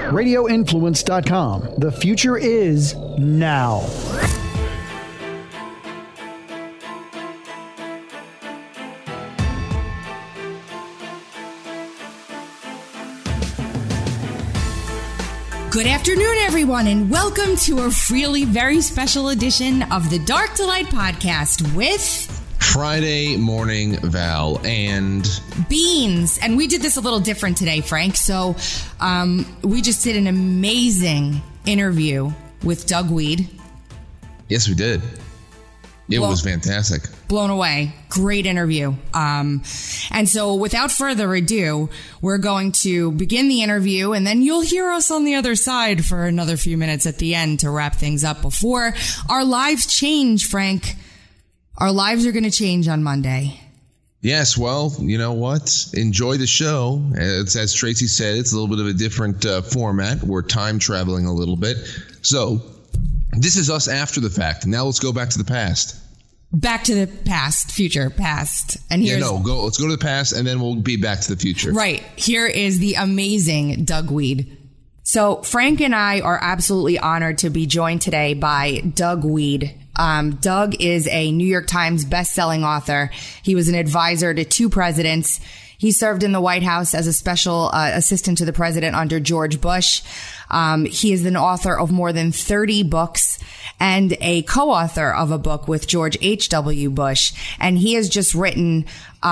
RadioInfluence.com. The future is now. Good afternoon, everyone, and welcome to a really very special edition of the Dark to Light podcast with Friday Morning Val and Beans. And we did this a little different today, Frank. So we just did an amazing interview with Doug Wead. Yes, we did. It was fantastic. Blown away. Great interview. And so without further ado, we're going to begin the interview, and then you'll hear us on the other side for another few minutes at the end to wrap things up before our lives change, Frank. Our lives are going to change on Monday. Yes, well, you know what? Enjoy the show. As Tracy said, it's a little bit of a different format. We're time traveling a little bit. So this is us after the fact. Now let's go back to the past. Back to the past, future, past. And here's let's go to the past, and then we'll be back to the future. Right. Here is the amazing Doug Wead. So Frank and I are absolutely honored to be joined today by Doug Wead. Doug is a New York Times best-selling author. He was an advisor to two presidents. He served in the White House as a special assistant to the president under George Bush. He is an author of more than 30 books and a co-author of a book with George H.W. Bush. And he has just written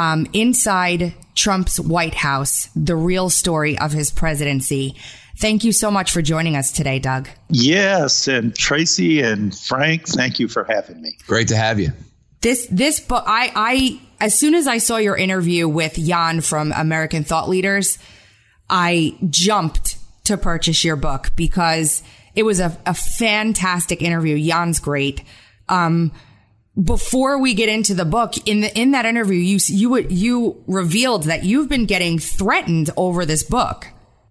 Inside Trump's White House, the real story of his presidency. Thank you so much for joining us today, Doug. Yes, and Tracy and Frank, thank you for having me. Great to have you. This book, I as soon as I saw your interview with Jan from American Thought Leaders, I jumped to purchase your book because it was a fantastic interview. Jan's great. Before we get into the book, in that interview, you revealed that you've been getting threatened over this book.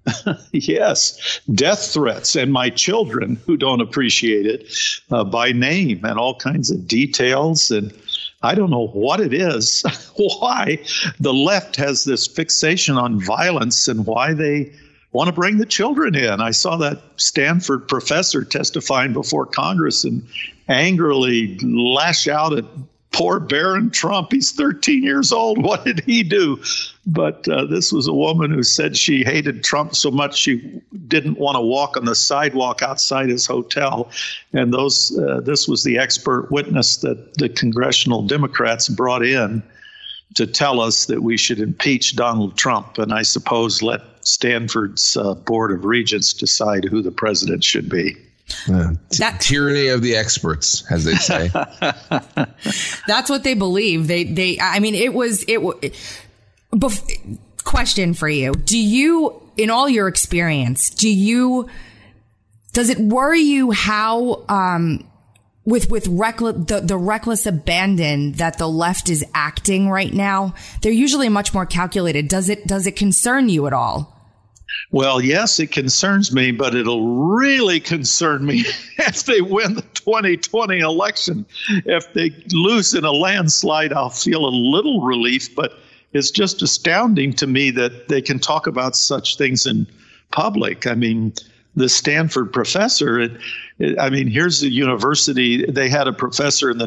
Yes, death threats, and my children who don't appreciate it by name and all kinds of details. And I don't know what it is, why the left has this fixation on violence and why they want to bring the children in. I saw that Stanford professor testifying before Congress and angrily lash out at poor Barron Trump. He's 13 years old. What did he do? But this was a woman who said she hated Trump so much she didn't want to walk on the sidewalk outside his hotel. And this was the expert witness that the congressional Democrats brought in to tell us that we should impeach Donald Trump. And I suppose let Stanford's Board of Regents decide who the president should be. That tyranny of the experts, as they say. That's what they believe. Question for you. Do you, in all your experience, does it worry you how, with the reckless abandon that the left is acting right now? They're usually much more calculated. Does it concern you at all? Well, yes, it concerns me, but it'll really concern me if they win the 2020 election. If they lose in a landslide, I'll feel a little relief, but it's just astounding to me that they can talk about such things in public. I mean, the Stanford professor, here's a university. They had a professor who in the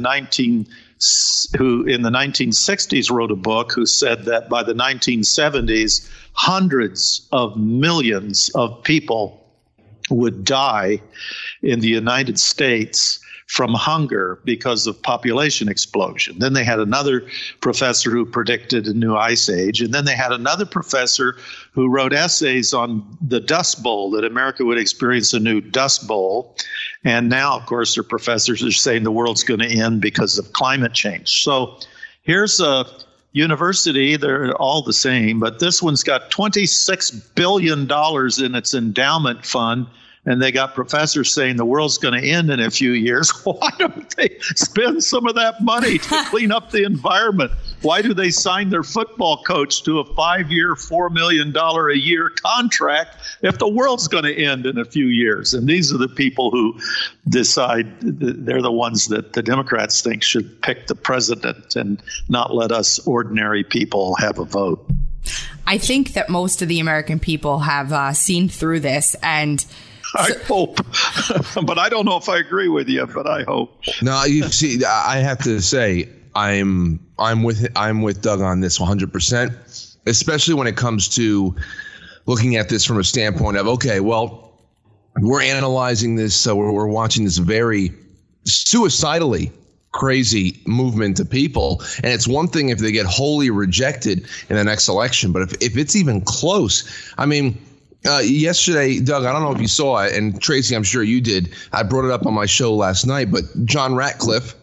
1960s wrote a book who said that by the 1970s, hundreds of millions of people would die in the United States from hunger because of population explosion. Then they had another professor who predicted a new ice age. And then they had another professor who wrote essays on the Dust Bowl, that America would experience a new Dust Bowl. And now, of course, their professors are saying the world's going to end because of climate change. So here's a university. They're all the same, but this one's got $26 billion in its endowment fund. And they got professors saying the world's going to end in a few years. Why don't they spend some of that money to clean up the environment? Why do they sign their football coach to a 5-year, $4 million a year contract if the world's going to end in a few years? And these are the people who decide. They're the ones that the Democrats think should pick the president and not let us ordinary people have a vote. I think that most of the American people have seen through this, and I hope, but I don't know if I agree with you, but I hope. No, you see, I have to say, I'm with Doug on this 100%, especially when it comes to looking at this from a standpoint of, okay, well, we're analyzing this, so we're watching this very suicidally crazy movement of people, and it's one thing if they get wholly rejected in the next election, but if it's even close, I mean. Yesterday, Doug, I don't know if you saw it, and Tracy, I'm sure you did. I brought it up on my show last night, but John Ratcliffe,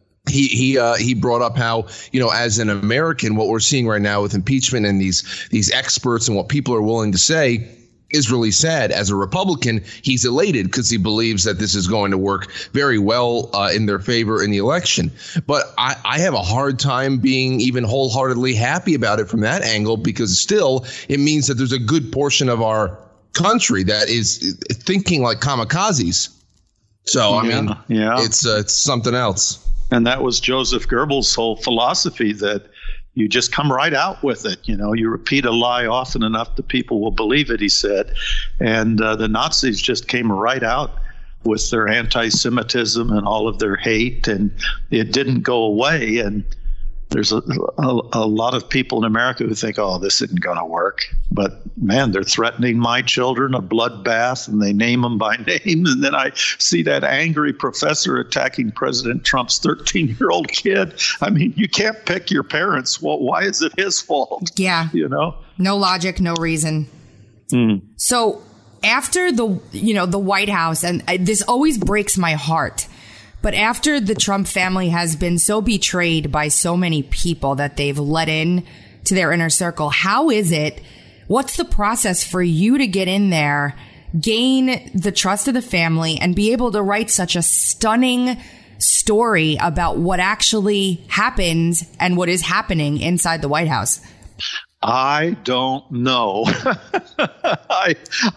he brought up how, as an American, what we're seeing right now with impeachment and these experts and what people are willing to say is really sad. As a Republican, he's elated because he believes that this is going to work very well in their favor in the election. But I have a hard time being even wholeheartedly happy about it from that angle, because still it means that there's a good portion of our country that is thinking like kamikazes. So, I mean, it's something else. And that was Joseph Goebbels' whole philosophy, that you just come right out with it. You repeat a lie often enough, the people will believe it, he said. And the Nazis just came right out with their anti-Semitism and all of their hate, and it didn't go away. And there's a lot of people in America who think, oh, this isn't going to work. But, man, they're threatening my children a bloodbath, and they name them by name. And then I see that angry professor attacking President Trump's 13-year-old kid. I mean, you can't pick your parents. Well, why is it his fault? Yeah. No logic, no reason. So after the White House, and this always breaks my heart, but after the Trump family has been so betrayed by so many people that they've let in to their inner circle, what's the process for you to get in there, gain the trust of the family, and be able to write such a stunning story about what actually happens and what is happening inside the White House? I don't know. I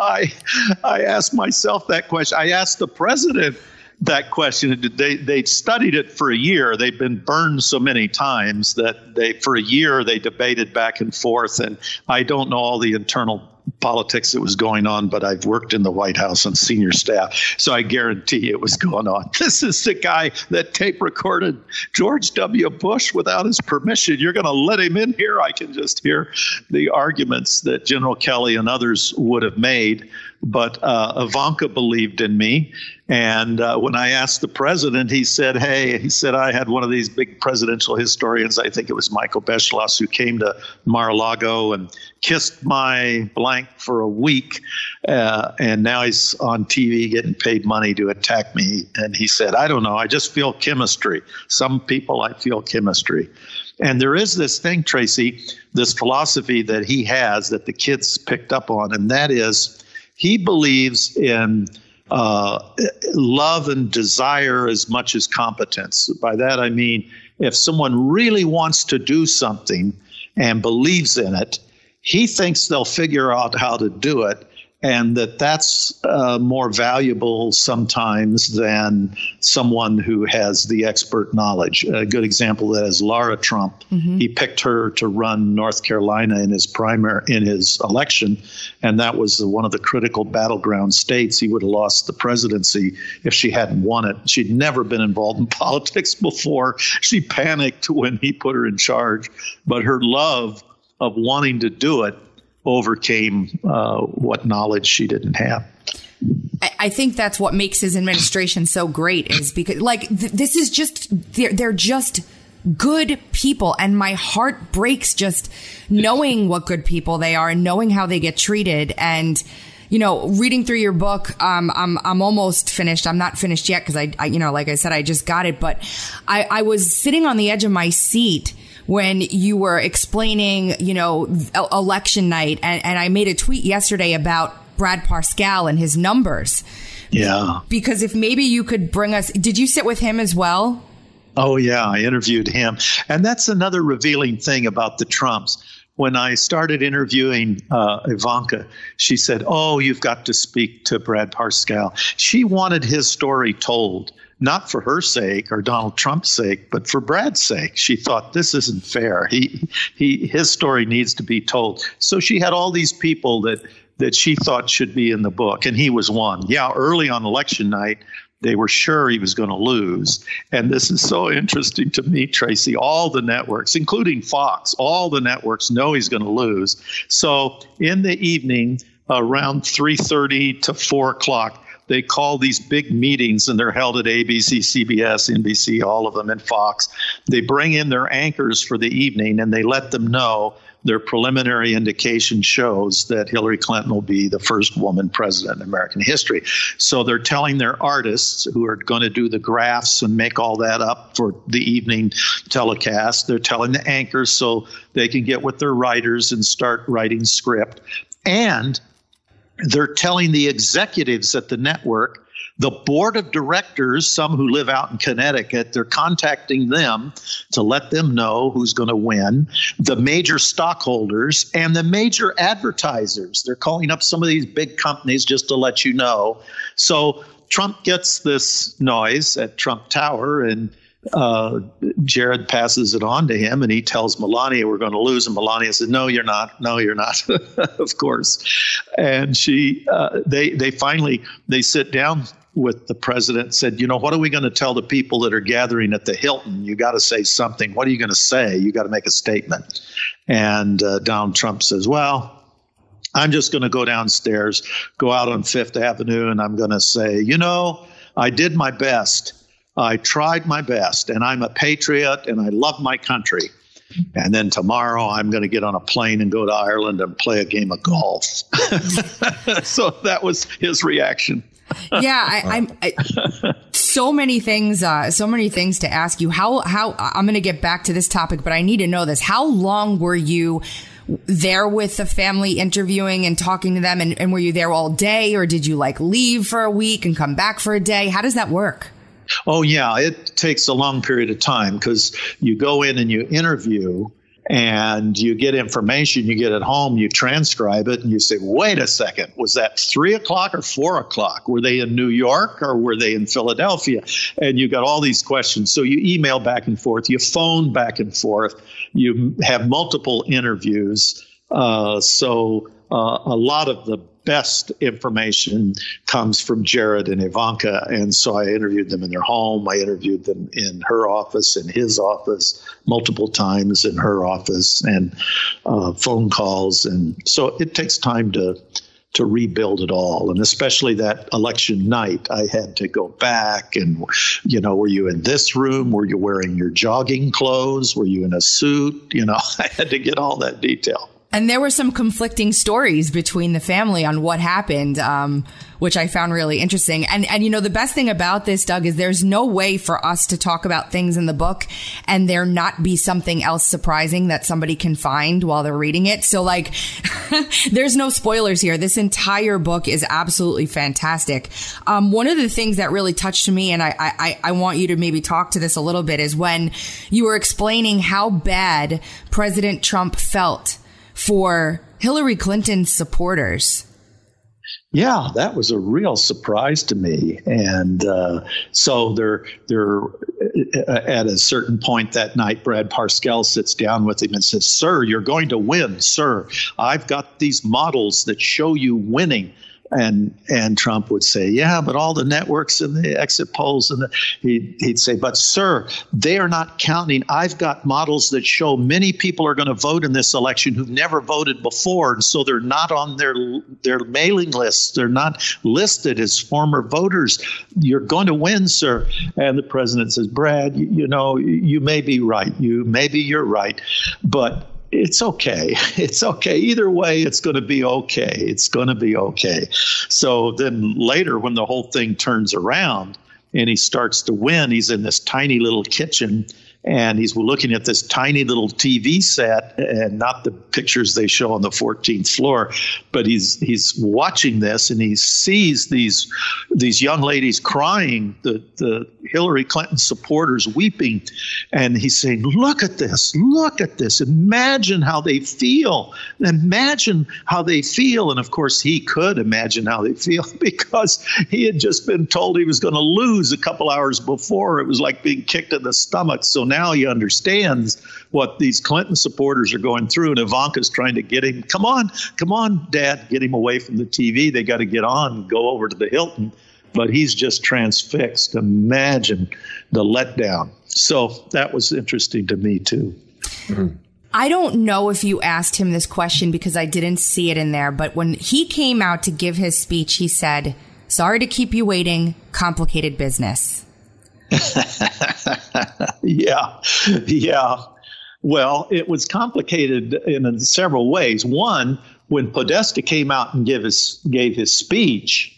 asked myself that question. I asked the president that question. They studied it for a year. They've been burned so many times that for a year they debated back and forth. And I don't know all the internal politics that was going on, but I've worked in the White House on senior staff, so I guarantee it was going on. This is the guy that tape recorded George W. Bush without his permission. You're going to let him in here? I can just hear the arguments that General Kelly and others would have made. But Ivanka believed in me. And when I asked the president, he said, I had one of these big presidential historians, I think it was Michael Beschloss, who came to Mar-a-Lago and kissed my blank for a week. And now he's on TV getting paid money to attack me. And he said, I don't know, I just feel chemistry. Some people, I feel chemistry. And there is this thing, Tracy, this philosophy that he has that the kids picked up on, and that is, he believes in love and desire as much as competence. By that, I mean, if someone really wants to do something and believes in it, he thinks they'll figure out how to do it, and that's more valuable sometimes than someone who has the expert knowledge. A good example of that is Lara Trump. Mm-hmm. He picked her to run North Carolina in his election, and that was one of the critical battleground states. He would have lost the presidency if she hadn't won it. She'd never been involved in politics before. She panicked when he put her in charge, but her love of wanting to do it overcame what knowledge she didn't have. I think that's what makes his administration so great, is because this is just, they're just good people. And my heart breaks just knowing what good people they are and knowing how they get treated. And, reading through your book, I'm almost finished. I'm not finished yet because I like I said, I just got it. But I was sitting on the edge of my seat when you were explaining, election night. And I made a tweet yesterday about Brad Parscale and his numbers. Yeah. Because if maybe you could bring us, did you sit with him as well? Oh, yeah. I interviewed him. And that's another revealing thing about the Trumps. when I started interviewing Ivanka, she said, "Oh, you've got to speak to Brad Parscale." She wanted his story told, not for her sake or Donald Trump's sake, but for Brad's sake. She thought, this isn't fair. His story needs to be told. So she had all these people that she thought should be in the book, and he was one. Yeah, early on election night, they were sure he was going to lose. And this is so interesting to me, Tracy. All the networks, including Fox, all the networks know he's going to lose. So in the evening, around 3:30 to 4 o'clock, they call these big meetings, and they're held at ABC, CBS, NBC, all of them, and Fox. They bring in their anchors for the evening, and they let them know their preliminary indication shows that Hillary Clinton will be the first woman president in American history. So they're telling their artists who are going to do the graphs and make all that up for the evening telecast. They're telling the anchors so they can get with their writers and start writing script. And they're telling the executives at the network, the board of directors, some who live out in Connecticut, they're contacting them to let them know who's going to win, the major stockholders and the major advertisers. They're calling up some of these big companies just to let you know. So Trump gets this noise at Trump Tower, and Jared passes it on to him, and he tells Melania, we're going to lose. And Melania said, no, you're not. No, you're not. Of course. And they finally sit down with the president and said, what are we going to tell the people that are gathering at the Hilton? You got to say something. What are you going to say? You got to make a statement. And Donald Trump says, well, I'm just going to go downstairs, go out on Fifth Avenue, and I'm going to say, I did my best. I tried my best, and I'm a patriot, and I love my country. And then tomorrow I'm going to get on a plane and go to Ireland and play a game of golf. So that was his reaction. Yeah, so many things to ask you. How I'm going to get back to this topic, but I need to know this. How long were you there with the family, interviewing and talking to them? And were you there all day, or did you leave for a week and come back for a day? How does that work? Oh, yeah, it takes a long period of time because you go in and you interview and you get information, you get it home, you transcribe it, and you say, wait a second, was that 3 o'clock or 4 o'clock? Were they in New York or were they in Philadelphia? And you got all these questions. So you email back and forth, you phone back and forth, you have multiple interviews. So a lot of the best information comes from Jared and Ivanka. And so I interviewed them in their home. I interviewed them in her office, in his office, multiple times in her office, and phone calls. And so it takes time to rebuild it all. And especially that election night, I had to go back and, were you in this room? Were you wearing your jogging clothes? Were you in a suit? I had to get all that detail. And there were some conflicting stories between the family on what happened, which I found really interesting. And the best thing about this, Doug, is there's no way for us to talk about things in the book and there not be something else surprising that somebody can find while they're reading it. So there's no spoilers here. This entire book is absolutely fantastic. One of the things that really touched me, and I want you to maybe talk to this a little bit, is when you were explaining how bad President Trump felt for Hillary Clinton's supporters. Yeah, that was a real surprise to me. And so they're at a certain point that night, Brad Parscale sits down with him and says, "Sir, you're going to win, sir. I've got these models that show you winning." And Trump would say, yeah, but all the networks and the exit polls, and he'd say, but sir, they are not counting. I've got models that show many people are going to vote in this election who've never voted before. And so they're not on their mailing lists. They're not listed as former voters. You're going to win, sir. And the president says, Brad, you may be right. Maybe you're right. But it's okay. It's okay. Either way, it's going to be okay. It's going to be okay. So then later, when the whole thing turns around and he starts to win, he's in this tiny little kitchen and he's looking at this tiny little TV set, and not the pictures they show on the 14th floor, but he's watching this and he sees these young ladies crying, the Hillary Clinton supporters weeping, and he's saying, look at this, imagine how they feel, and of course he could imagine how they feel because he had just been told he was going to lose a couple hours before. It was like being kicked in the stomach. So now he understands what these Clinton supporters are going through, and Ivanka's trying to get him, come on, Dad, get him away from the TV. They got to get on and go over to the Hilton. But he's just transfixed. Imagine the letdown. So that was interesting to me, too. I don't know if you asked him this question because I didn't see it in there. But when he came out to give his speech, he said, "Sorry to keep you waiting. Complicated business." Yeah. Well, it was complicated in several ways. One, when Podesta came out and gave his speech,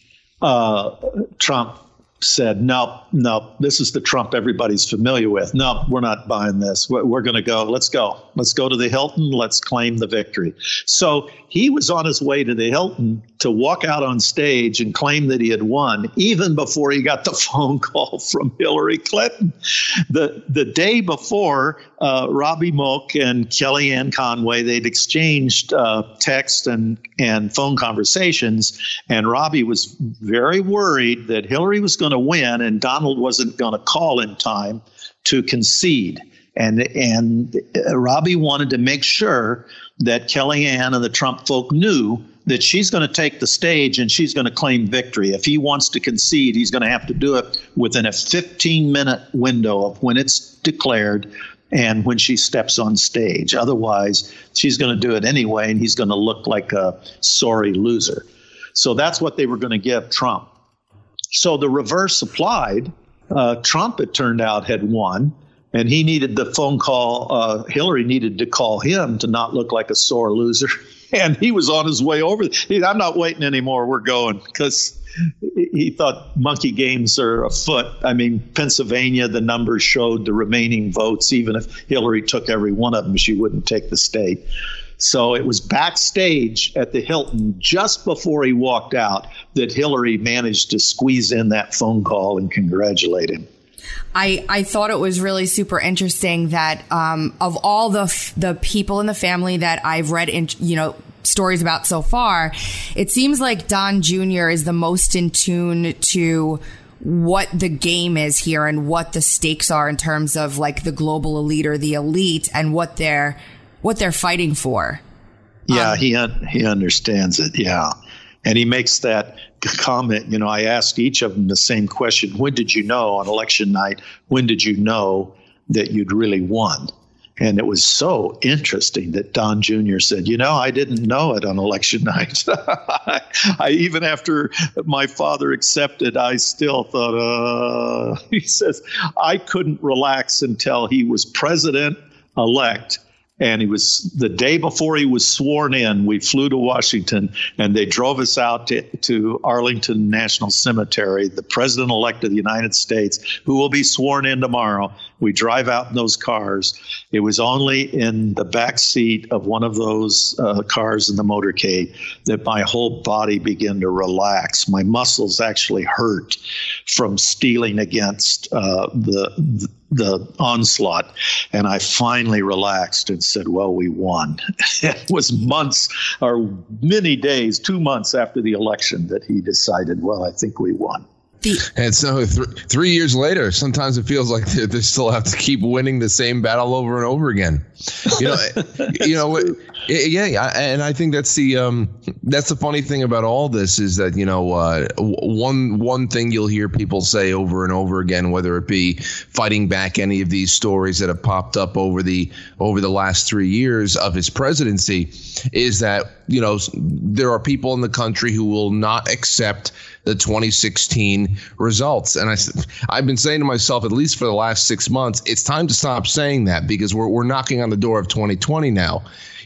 Trump said, no, this is the Trump everybody's familiar with. No, we're not buying this. We're going to go. Let's go to the Hilton. Let's claim the victory. So he was on his way to the Hilton to walk out on stage and claim that he had won, even before he got the phone call from Hillary Clinton. The day before, Robbie Mook and Kellyanne Conway, they'd exchanged text and phone conversations, and Robbie was very worried that Hillary was going to win and Donald wasn't going to call in time to concede. And Robbie wanted to make sure that Kellyanne and the Trump folk knew that she's going to take the stage and she's going to claim victory. If he wants to concede, he's going to have to do it within a 15-minute window of when it's declared and when she steps on stage. Otherwise, she's going to do it anyway, and he's going to look like a sorry loser. So that's what they were going to give Trump. So the reverse applied. Trump, it turned out, had won, and he needed the phone call. Hillary needed to call him to not look like a sore loser. And he was on his way over. I'm not waiting anymore. We're going, because he thought monkey games are afoot. I mean, Pennsylvania, the numbers showed the remaining votes. Even if Hillary took every one of them, she wouldn't take the state. So it was backstage at the Hilton just before he walked out that Hillary managed to squeeze in that phone call and congratulate him. I thought it was really super interesting that of all the people in the family that I've read stories about so far, it seems like Don Jr. is the most in tune to what the game is here and what the stakes are in terms of like the global elite or the elite and what they're fighting for. Yeah, he understands it. Yeah. And he makes that comment. I asked each of them the same question. When did you know on election night? When did you know that you'd really won? And it was so interesting that Don Jr. said, I didn't know it on election night. I even after my father accepted, I still thought, he says, I couldn't relax until he was president-elect. And he was the day before he was sworn in. We flew to Washington, and they drove us out to Arlington National Cemetery, the president-elect of the United States, who will be sworn in tomorrow. We drive out in those cars. It was only in the back seat of one of those cars in the motorcade that my whole body began to relax. My muscles actually hurt from steeling against the onslaught. And I finally relaxed and said, well, we won. It was months or many days, 2 months after the election that he decided, well, I think we won. And so 3 years later, sometimes it feels like they still have to keep winning the same battle over and over again. And I think that's the funny thing about all this is that one thing you'll hear people say over and over again, whether it be fighting back any of these stories that have popped up over the last 3 years of his presidency, is that there are people in the country who will not accept the 2016 results. And I've been saying to myself, at least for the last 6 months, it's time to stop saying that, because we're knocking on the door of 2020 now.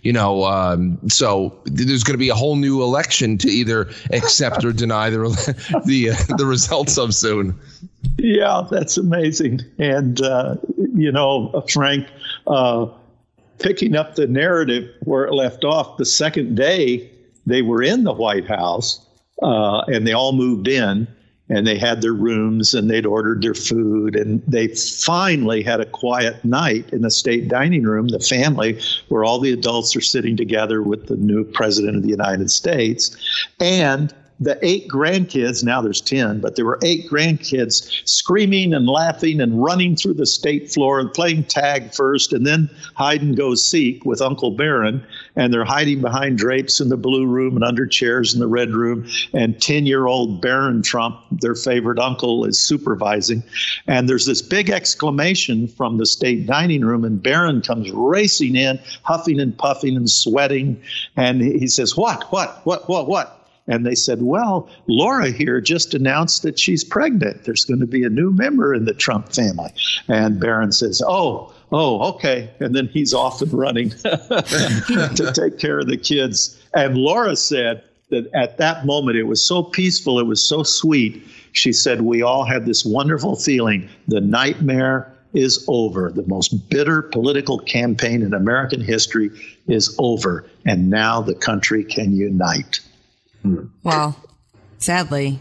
So there's going to be a whole new election to either accept or deny the results of soon. Yeah, that's amazing. And, Frank, picking up the narrative where it left off, the second day they were in the White House, and they all moved in. and they had their rooms and they'd ordered their food, and they finally had a quiet night in the state dining room, the family, where all the adults are sitting together with the new president of the United States. And the 8 grandkids, now there's 10, but there were 8 grandkids screaming and laughing and running through the state floor and playing tag first and then hide and go seek with Uncle Barron. And they're hiding behind drapes in the blue room and under chairs in the red room. And 10-year-old Barron Trump, their favorite uncle, is supervising. And there's this big exclamation from the state dining room, and Barron comes racing in, huffing and puffing and sweating. And he says, what? And they said, well, Laura here just announced that she's pregnant. There's going to be a new member in the Trump family. And Barron says, oh, okay. And then he's off and running to take care of the kids. And Laura said that at that moment, it was so peaceful. It was so sweet. She said, we all had this wonderful feeling. The nightmare is over. The most bitter political campaign in American history is over. And now the country can unite. Well, sadly,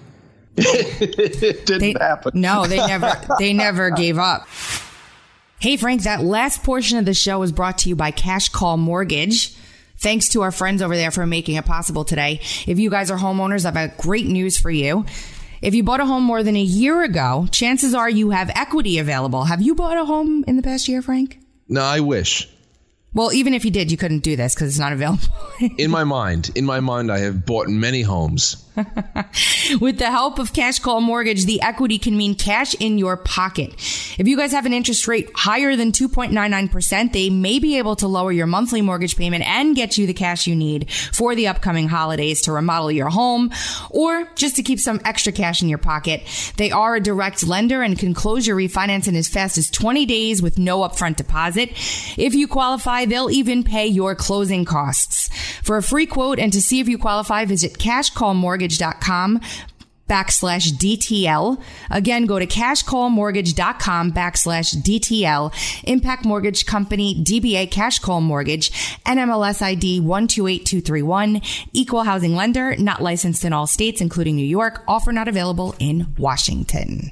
it didn't happen. No, they never gave up. Hey, Frank, that last portion of the show was brought to you by Cash Call Mortgage. Thanks to our friends over there for making it possible today. If you guys are homeowners, I've got great news for you. If you bought a home more than a year ago, chances are you have equity available. Have you bought a home in the past year, Frank? No, I wish. Well, even if you did, you couldn't do this because it's not available. In my mind, I have bought many homes. With the help of Cash Call Mortgage, the equity can mean cash in your pocket. If you guys have an interest rate higher than 2.99%, they may be able to lower your monthly mortgage payment and get you the cash you need for the upcoming holidays to remodel your home or just to keep some extra cash in your pocket. They are a direct lender and can close your refinance in as fast as 20 days with no upfront deposit. If you qualify, they'll even pay your closing costs. For a free quote and to see if you qualify, visit cashcallmortgage.com/DTL. Again, go to cashcallmortgage.com/DTL. Impact Mortgage Company, DBA Cash Call Mortgage, NMLS ID 128231. Equal housing lender, not licensed in all states, including New York. Offer not available in Washington.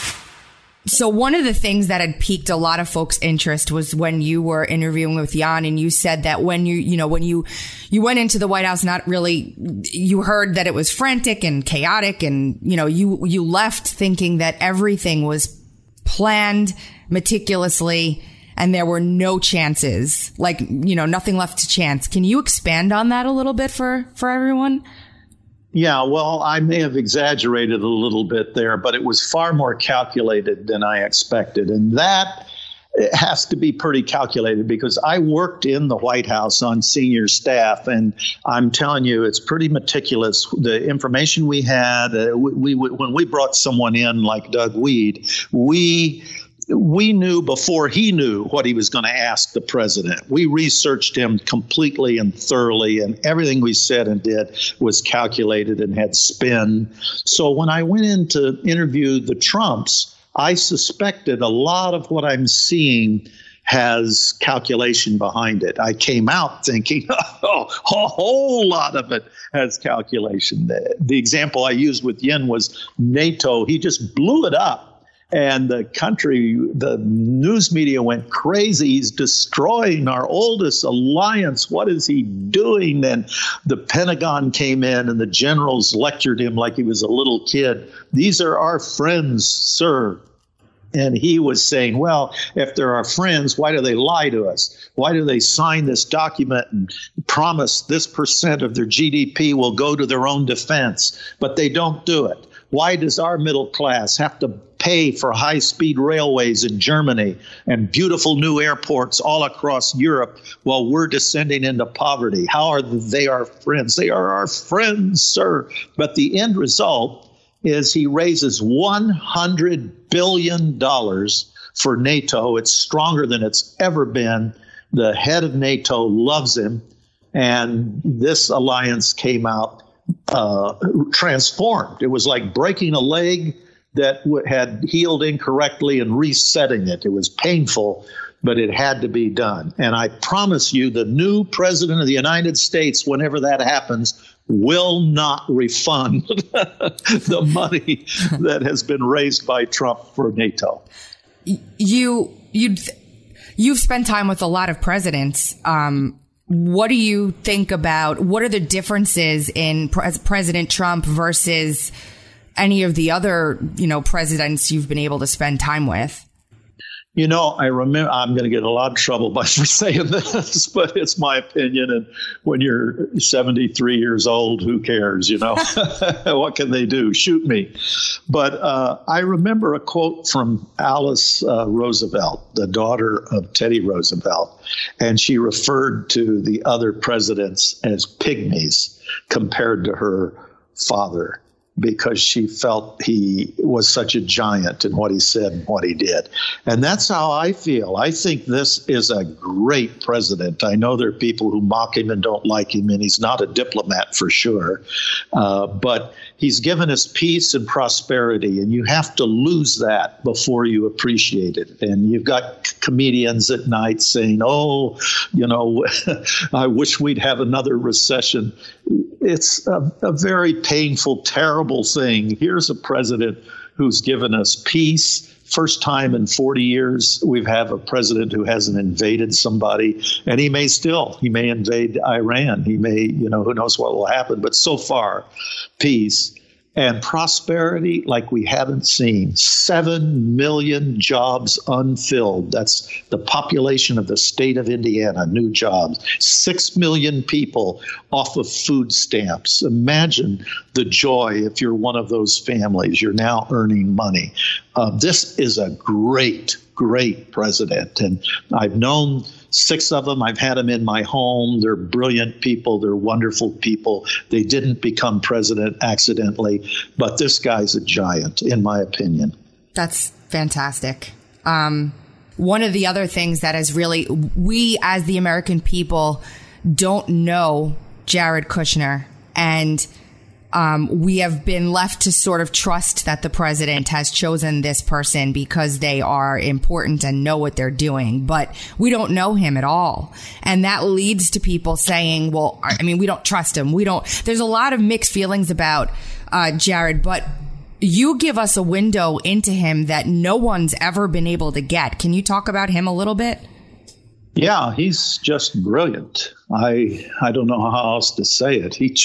So one of the things that had piqued a lot of folks' interest was when you were interviewing with Jan, and you said that when you went into the White House, not really, you heard that it was frantic and chaotic, and you left thinking that everything was planned meticulously and there were no chances, nothing left to chance. Can you expand on that a little bit for everyone? Yeah, well, I may have exaggerated a little bit there, but it was far more calculated than I expected. And that has to be pretty calculated because I worked in the White House on senior staff, and I'm telling you, it's pretty meticulous. The information we had, when we brought someone in like Doug Weed, we knew before he knew what he was going to ask the president. We researched him completely and thoroughly, and everything we said and did was calculated and had spin. So when I went in to interview the Trumps, I suspected a lot of what I'm seeing has calculation behind it. I came out thinking, a whole lot of it has calculation. The example I used with Yin was NATO. He just blew it up. And the news media went crazy. He's destroying our oldest alliance. What is he doing? And the Pentagon came in and the generals lectured him like he was a little kid. These are our friends, sir. And he was saying, well, if they're our friends, why do they lie to us? Why do they sign this document and promise this % of their GDP will go to their own defense? But they don't do it. Why does our middle class have to pay for high-speed railways in Germany and beautiful new airports all across Europe while we're descending into poverty? How are they our friends? They are our friends, sir. But the end result is he raises $100 billion for NATO. It's stronger than it's ever been. The head of NATO loves him. And this alliance came out transformed. It was like breaking a leg that had healed incorrectly and resetting it. It was painful, but it had to be done. And I promise you, the new president of the United States, whenever that happens, will not refund the money that has been raised by Trump for NATO. You've spent time with a lot of presidents. What do you think about what are the differences in President Trump versus any of the other, presidents you've been able to spend time with? I remember, I'm going to get a lot of trouble for saying this, but it's my opinion. And when you're 73 years old, who cares? What can they do? Shoot me. But I remember a quote from Alice Roosevelt, the daughter of Teddy Roosevelt. And she referred to the other presidents as pygmies compared to her father, because she felt he was such a giant in what he said and what he did. And that's how I feel. I think this is a great president. I know there are people who mock him and don't like him, and he's not a diplomat for sure. But he's given us peace and prosperity, and you have to lose that before you appreciate it. And you've got comedians at night saying, I wish we'd have another recession. It's a very painful, terrible thing. Here's a president who's given us peace. First time in 40 years we've had a president who hasn't invaded somebody, and he may invade Iran. He may, who knows what will happen. But so far, peace and prosperity like we haven't seen. 7 million jobs unfilled. That's the population of the state of Indiana, new jobs. 6 million people off of food stamps. Imagine the joy if you're one of those families. You're now earning money. This is a great president. And I've known 6 of them. I've had them in my home. They're brilliant people. They're wonderful people. They didn't become president accidentally, but this guy's a giant, in my opinion. That's fantastic. One of the other things that is really, we as the American people don't know Jared Kushner, and we have been left to sort of trust that the president has chosen this person because they are important and know what they're doing. But we don't know him at all. And that leads to people saying, well, we don't trust him. There's a lot of mixed feelings about Jared, but you give us a window into him that no one's ever been able to get. Can you talk about him a little bit? Yeah, he's just brilliant. I don't know how else to say it. He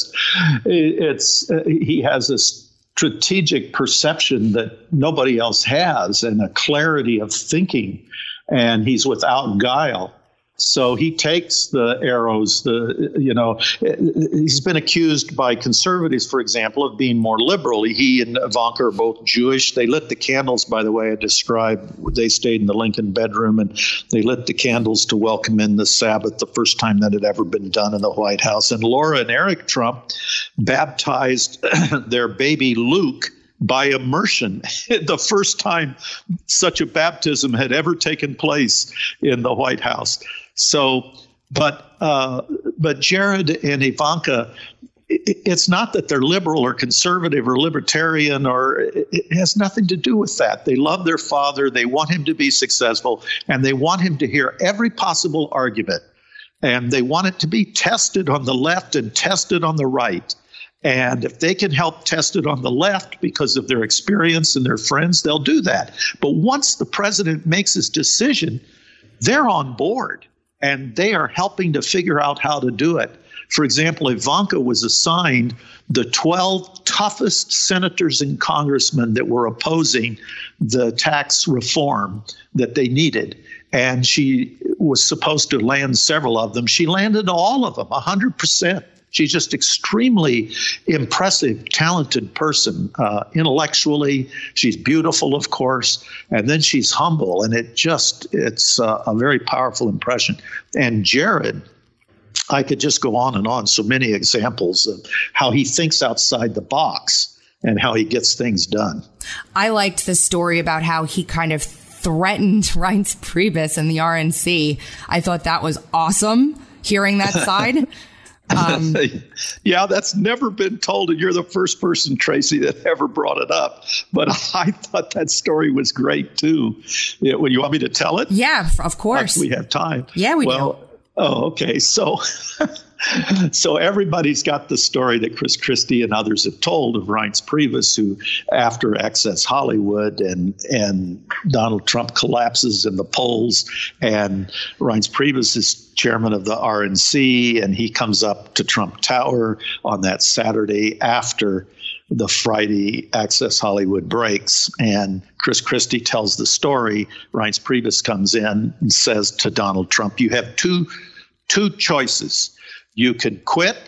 has a strategic perception that nobody else has, and a clarity of thinking, and he's without guile. So he takes the arrows, he's been accused by conservatives, for example, of being more liberal. He and Ivanka are both Jewish. They lit the candles, by the way, I described. They stayed in the Lincoln bedroom, and they lit the candles to welcome in the Sabbath, the first time that had ever been done in the White House. And Laura and Eric Trump baptized their baby Luke by immersion, the first time such a baptism had ever taken place in the White House. So, but Jared and Ivanka, it's not that they're liberal or conservative or libertarian, or it has nothing to do with that. They love their father. They want him to be successful, and they want him to hear every possible argument. And they want it to be tested on the left and tested on the right. And if they can help test it on the left because of their experience and their friends, they'll do that. But once the president makes his decision, they're on board, and they are helping to figure out how to do it. For example, Ivanka was assigned the 12 toughest senators and congressmen that were opposing the tax reform that they needed. And she was supposed to land several of them. She landed all of them, 100%. She's just extremely impressive, talented person. Intellectually, she's beautiful, of course, and then she's humble, and it's a very powerful impression. And Jared, I could just go on and on, so many examples of how he thinks outside the box and how he gets things done. I liked the story about how he kind of threatened Reince Priebus and the RNC. I thought that was awesome, hearing that side. Yeah, that's never been told, and you're the first person, Tracy, that ever brought it up. But I thought that story was great too. Well, you want me to tell it? Yeah, of course. We have time. Yeah, we do. Oh, okay. So So everybody's got the story that Chris Christie and others have told of Reince Priebus, who, after Access Hollywood and Donald Trump collapses in the polls, and Reince Priebus is chairman of the RNC, and he comes up to Trump Tower on that Saturday after the Friday Access Hollywood breaks, and Chris Christie tells the story. Reince Priebus comes in and says to Donald Trump, you have two choices. You could quit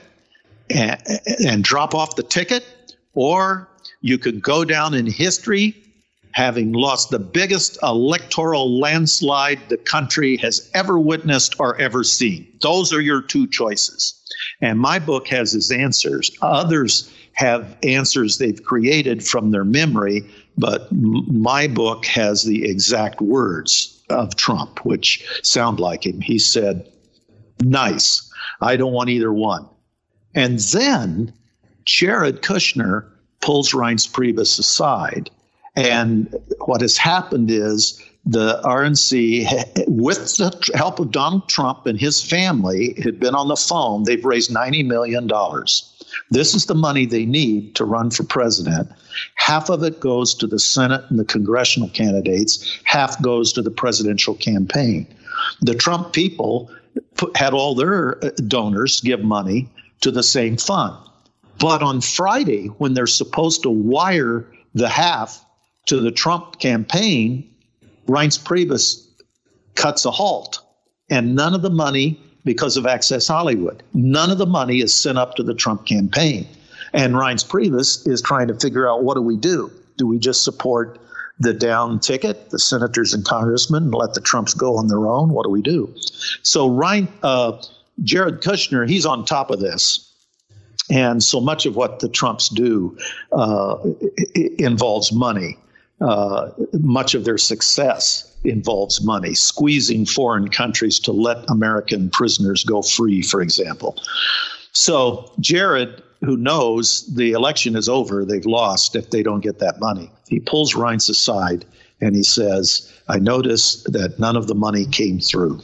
and drop off the ticket, or you could go down in history having lost the biggest electoral landslide the country has ever witnessed or ever seen. Those are your two choices. And my book has his answers. Others have answers they've created from their memory, but my book has the exact words of Trump, which sound like him. He said, nice. I don't want either one. And then Jared Kushner pulls Reince Priebus aside. And what has happened is the RNC, with the help of Donald Trump and his family, had been on the phone. They've raised $90 million. This is the money they need to run for president. Half of it goes to the Senate and the congressional candidates. Half goes to the presidential campaign. The Trump people had all their donors give money to the same fund. But on Friday, when they're supposed to wire the half to the Trump campaign, Reince Priebus cuts a halt. And none of the money, because of Access Hollywood, none of the money is sent up to the Trump campaign. And Reince Priebus is trying to figure out, what do we do? Do we just support the down ticket, the senators and congressmen, and let the Trumps go on their own? What do we do? So Jared Kushner, he's on top of this. And so much of what the Trumps do involves money. Much of their success involves money, squeezing foreign countries to let American prisoners go free, for example. So Jared, who knows the election is over, they've lost if they don't get that money, he pulls Reince aside and he says, I noticed that none of the money came through.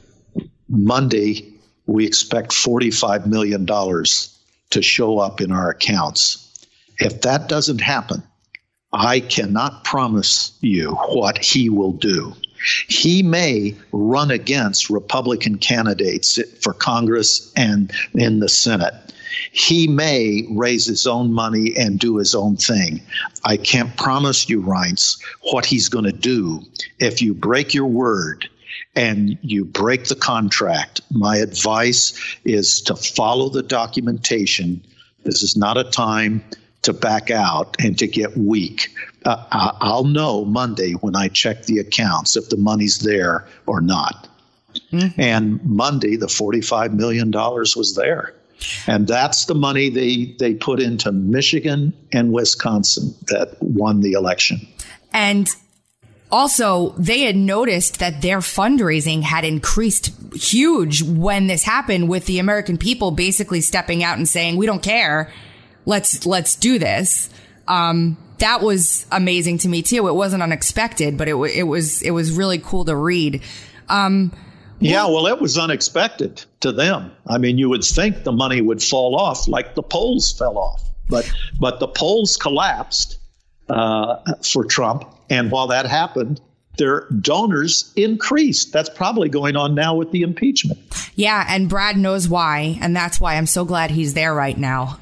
Monday, we expect $45 million to show up in our accounts. If that doesn't happen, I cannot promise you what he will do. He may run against Republican candidates for Congress and in the Senate. He may raise his own money and do his own thing. I can't promise you, Reince, what he's going to do. If you break your word and you break the contract, my advice is to follow the documentation. This is not a time to back out and to get weak. I'll know Monday when I check the accounts if the money's there or not. Mm-hmm. And Monday, the $45 million was there. And that's the money they put into Michigan and Wisconsin that won the election. And also, they had noticed that their fundraising had increased huge when this happened, with the American people basically stepping out and saying, we don't care. Let's do this. That was amazing to me too. It wasn't unexpected, but it was really cool to read. Yeah, well, it was unexpected to them. I mean, you would think the money would fall off like the polls fell off, but the polls collapsed for Trump. And while that happened, their donors increased. That's probably going on now with the impeachment. Yeah, and Brad knows why, and that's why I'm so glad he's there right now.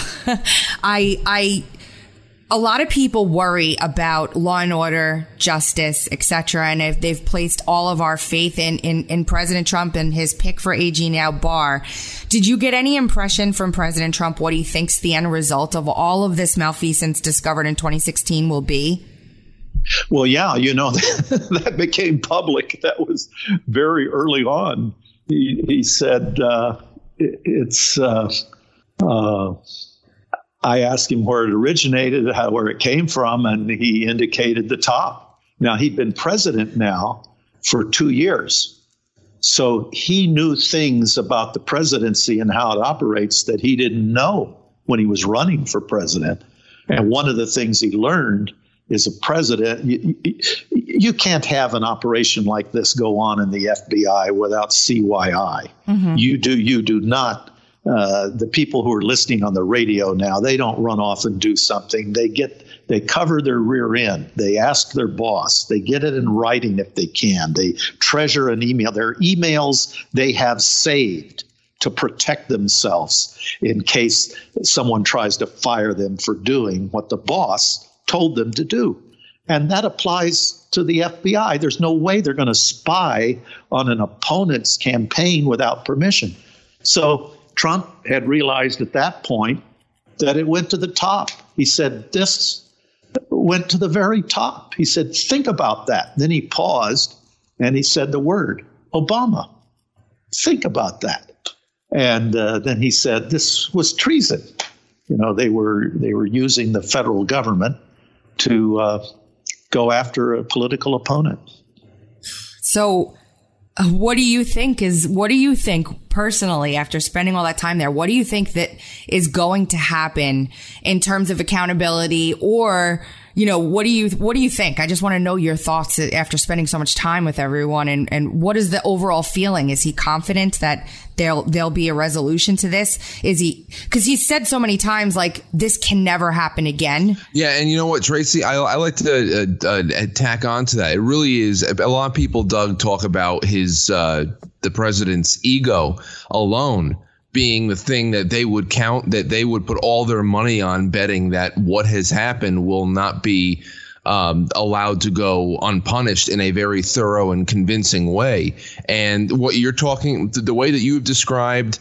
A lot of people worry about law and order, justice, etc., and if they've placed all of our faith in President Trump and his pick for AG now Barr. Did you get any impression from President Trump what he thinks the end result of all of this malfeasance discovered in 2016 will be? Well, yeah, that became public. That was very early on. He said I asked him where it originated, where it came from, and he indicated the top. Now, he'd been president now for 2 years. So he knew things about the presidency and how it operates that he didn't know when he was running for president. And one of the things he learned is a president, you can't have an operation like this go on in the FBI without CYI. Mm-hmm. You do not the people who are listening on the radio now, they don't run off and do something. They cover their rear end. They ask their boss. They get it in writing if they can. They treasure an email. Their emails they have saved to protect themselves in case someone tries to fire them for doing what the boss told them to do. And that applies to the FBI. There's no way they're going to spy on an opponent's campaign without permission. So Trump had realized at that point that it went to the top. He said, this went to the very top. He said, think about that. Then he paused and he said the word, Obama. Think about that. And then he said, this was treason. They were using the federal government to go after a political opponent. So what do you think personally, after spending all that time there, what do you think that is going to happen in terms of accountability, or, what do you think? I just want to know your thoughts after spending so much time with everyone, and what is the overall feeling? Is he confident that there'll be a resolution to this? Because he said so many times, like, this can never happen again. Yeah. And you know what, Tracy, I like to tack on to that. It really is. A lot of people, Doug, talk about the president's ego alone being the thing that they would count, that they would put all their money on, betting that what has happened will not be allowed to go unpunished in a very thorough and convincing way. And what you're talking, the way that you've described,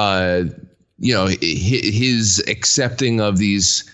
his accepting of these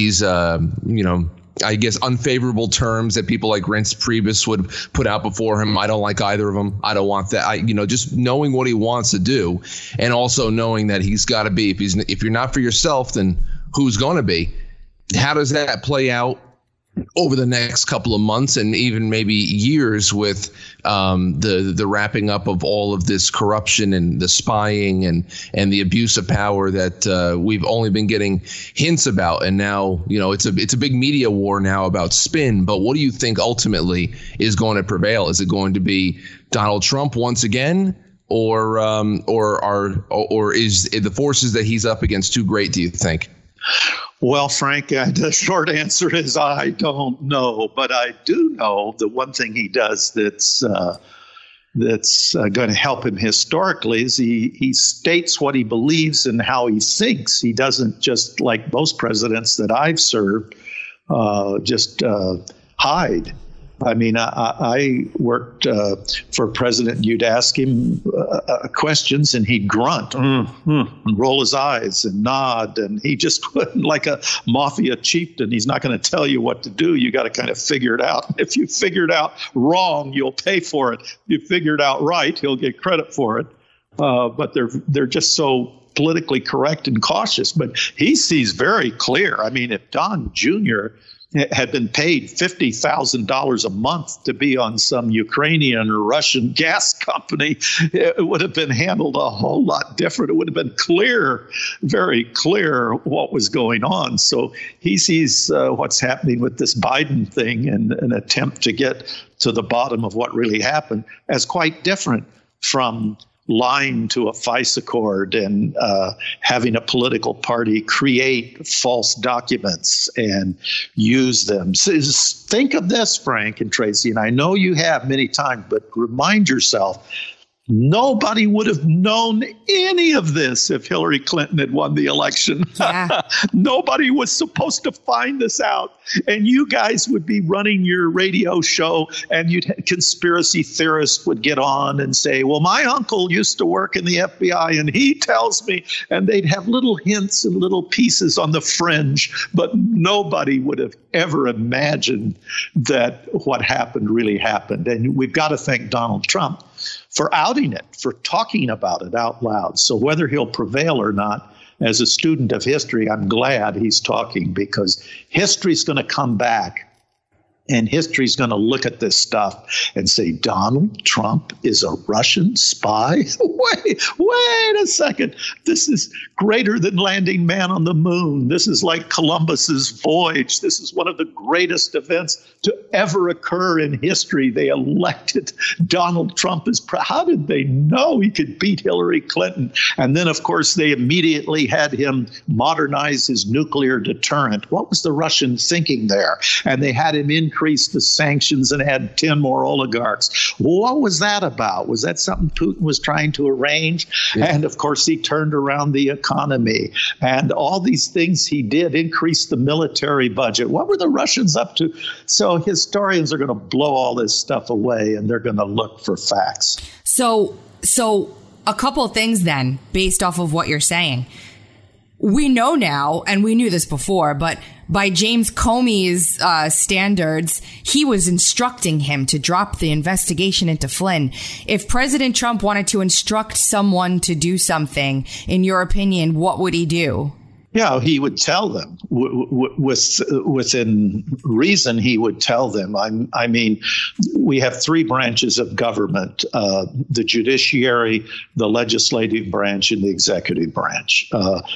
I guess unfavorable terms that people like Reince Priebus would put out before him. I don't like either of them. I don't want that. Just knowing what he wants to do, and also knowing that he's got to be, if you're not for yourself, then who's going to be? How does that play out over the next couple of months and even maybe years with the wrapping up of all of this corruption and the spying and the abuse of power that we've only been getting hints about? And now, it's a big media war now about spin. But what do you think ultimately is going to prevail? Is it going to be Donald Trump once again? Or is the forces that he's up against too great, do you think? Well, Frank, the short answer is I don't know, but I do know the one thing he does that's going to help him historically is he states what he believes and how he thinks. He doesn't, just like most presidents that I've served, just hide. I mean, I worked for a president. You'd ask him questions, and he'd grunt, and roll his eyes, and nod, and he just wouldn't, like a mafia chieftain. He's not going to tell you what to do. You got to kind of figure it out. If you figure it out wrong, you'll pay for it. If you figure it out right, he'll get credit for it. But they're just so politically correct and cautious. But he sees very clear. I mean, if Don Jr. had been paid $50,000 a month to be on some Ukrainian or Russian gas company, it would have been handled a whole lot different. It would have been clear, very clear what was going on. So he sees what's happening with this Biden thing and an attempt to get to the bottom of what really happened as quite different from lying to a FISA court and having a political party create false documents and use them. So think of this, Frank and Tracy, and I know you have many times, but remind yourself, nobody would have known any of this if Hillary Clinton had won the election. Yeah. Nobody was supposed to find this out. And you guys would be running your radio show, and conspiracy theorists would get on and say, well, my uncle used to work in the FBI and he tells me, and they'd have little hints and little pieces on the fringe, but nobody would have ever imagined that what happened really happened. And we've got to thank Donald Trump for outing it, for talking about it out loud. So whether he'll prevail or not, as a student of history, I'm glad he's talking, because history's going to come back And history's going to look at this stuff and say, Donald Trump is a Russian spy? Wait a second. This is greater than landing man on the moon. This is like Columbus's voyage. This is one of the greatest events to ever occur in history. They elected Donald Trump as how did they know he could beat Hillary Clinton? And then, of course, they immediately had him modernize his nuclear deterrent. What was the Russian thinking there? And they had him increase the sanctions and add 10 more oligarchs. What was that about? Was that something Putin was trying to arrange? Yeah. And of course, he turned around the economy, and all these things he did increased the military budget. What were the Russians up to? So historians are going to blow all this stuff away, and they're going to look for facts. So a couple of things then, based off of what you're saying. We know now, and we knew this before, but by James Comey's standards, he was instructing him to drop the investigation into Flynn. If President Trump wanted to instruct someone to do something, in your opinion, what would he do? Yeah, he would tell them. Within reason, he would tell them. I mean, we have three branches of government, the judiciary, the legislative branch, and the executive branch.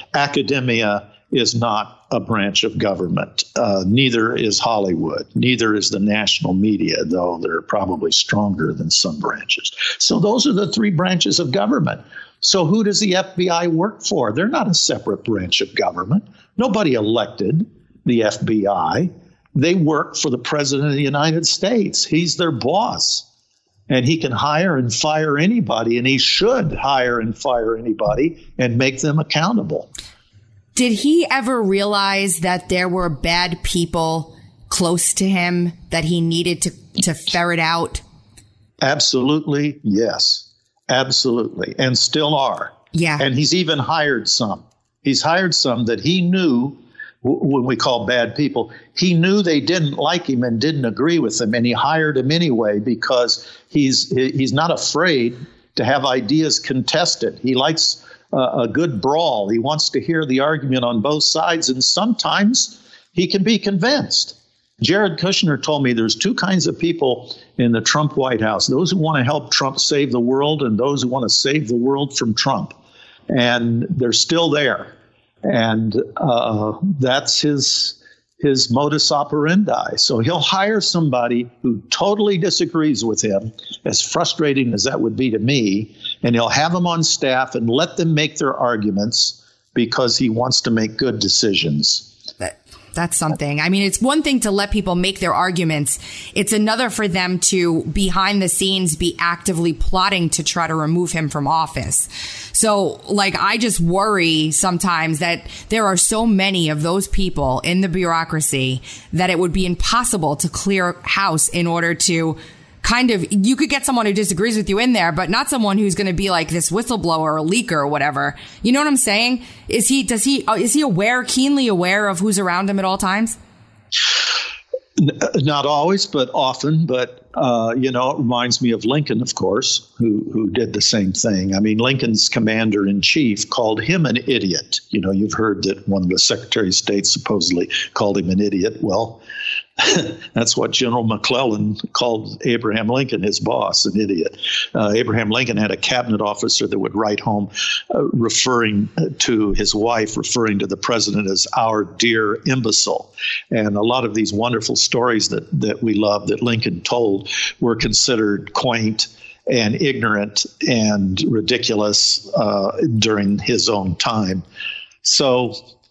Academia is not a branch of government. Neither is Hollywood. Neither is the national media, though they're probably stronger than some branches. So those are the three branches of government. So who does the FBI work for? They're not a separate branch of government. Nobody elected the FBI. They work for the President of the United States. He's their boss. And he can hire and fire anybody, and he should hire and fire anybody and make them accountable. Did he ever realize that there were bad people close to him that he needed to ferret out? Absolutely, yes. Absolutely. And still are. Yeah. And he's even hired some. He's hired some that he knew, when we call bad people, he knew they didn't like him and didn't agree with him. And he hired him anyway because he's not afraid to have ideas contested. He likes a good brawl. He wants to hear the argument on both sides. And sometimes he can be convinced. Jared Kushner told me there's two kinds of people in the Trump White House, those who want to help Trump save the world and those who want to save the world from Trump. And they're still there. And that's his modus operandi. So he'll hire somebody who totally disagrees with him, as frustrating as that would be to me, and he'll have them on staff and let them make their arguments because he wants to make good decisions. That's something. I mean, it's one thing to let people make their arguments. It's another for them to, behind the scenes, be actively plotting to try to remove him from office. So, I just worry sometimes that there are so many of those people in the bureaucracy that it would be impossible to clear house in order to you could get someone who disagrees with you in there, but not someone who's going to be like this whistleblower or leaker or whatever. You know what I'm saying? Is he keenly aware of who's around him at all times? Not always, but often. But, it reminds me of Lincoln, of course, who did the same thing. I mean, Lincoln's commander in chief called him an idiot. You've heard that one of the Secretary of State supposedly called him an idiot. Well, that's what General McClellan called Abraham Lincoln, his boss, an idiot. Abraham Lincoln had a cabinet officer that would write home referring to his wife, referring to the president as our dear imbecile. And a lot of these wonderful stories that we love that Lincoln told were considered quaint and ignorant and ridiculous during his own time. So,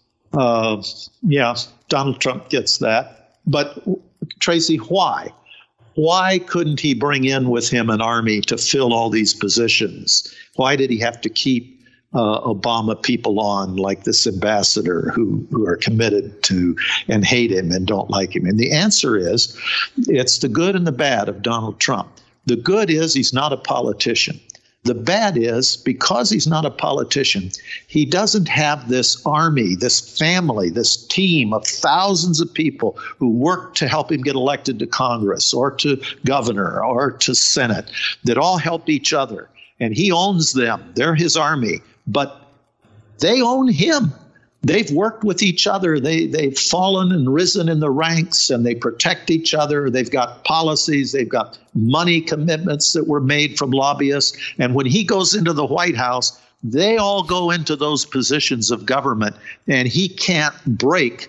Donald Trump gets that. But, Tracy, why? Why couldn't he bring in with him an army to fill all these positions? Why did he have to keep Obama people on, like this ambassador who are committed to and hate him and don't like him? And the answer is, it's the good and the bad of Donald Trump. The good is he's not a politician. The bad is, because he's not a politician, he doesn't have this army, this family, this team of thousands of people who work to help him get elected to Congress or to governor or to Senate that all help each other. And he owns them. They're his army. But they own him. they've worked with each other. They've fallen and risen in the ranks, and they protect each other. They've got policies. They've got money commitments that were made from lobbyists. And when he goes into the White House, they all go into those positions of government, and he can't break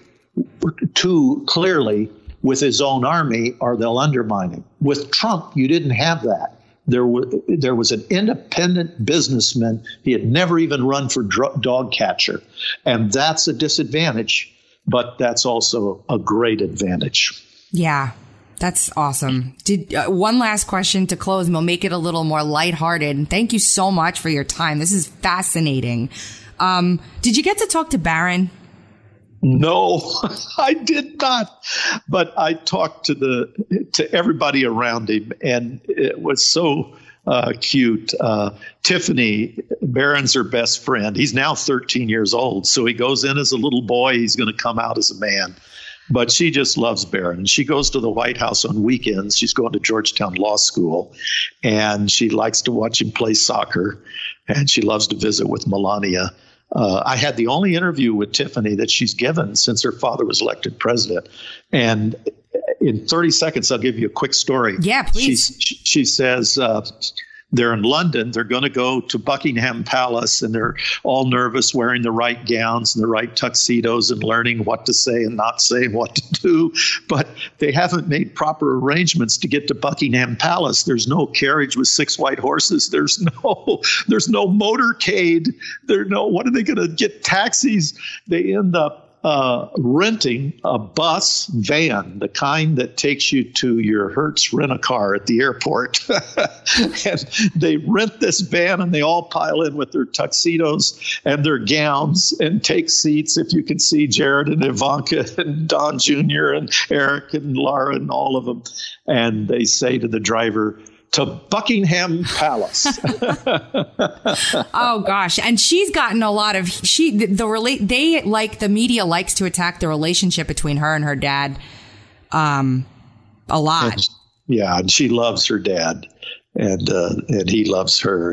too clearly with his own army, or they'll undermine him. With Trump, you didn't have that. There was an independent businessman. He had never even run for dog catcher. And that's a disadvantage, but that's also a great advantage. Yeah, that's awesome. One last question to close, and we'll make it a little more lighthearted. And thank you so much for your time. This is fascinating. Did you get to talk to Barron? No, I did not. But I talked to everybody around him, and it was so cute. Tiffany, Barron's her best friend. He's now 13 years old, so he goes in as a little boy. He's going to come out as a man. But she just loves Barron. She goes to the White House on weekends. She's going to Georgetown Law School, and she likes to watch him play soccer, and she loves to visit with Melania. I had the only interview with Tiffany that she's given since her father was elected president. And in 30 seconds, I'll give you a quick story. Yeah, please. She says they're in London. They're going to go to Buckingham Palace, and they're all nervous, wearing the right gowns and the right tuxedos and learning what to say and not say and what to do. But they haven't made proper arrangements to get to Buckingham Palace. There's no carriage with 6 white horses. There's no motorcade. What are they going to get? Taxis. They end up renting a bus van, the kind that takes you to your Hertz rent-a-car at the airport. And they rent this van, and they all pile in with their tuxedos and their gowns and take seats. If you can see Jared and Ivanka and Don Jr. and Eric and Laura and all of them. And they say to the driver, to Buckingham Palace. Oh gosh. And she's gotten a lot of, the media likes to attack the relationship between her and her dad, a lot. And she loves her dad, and he loves her.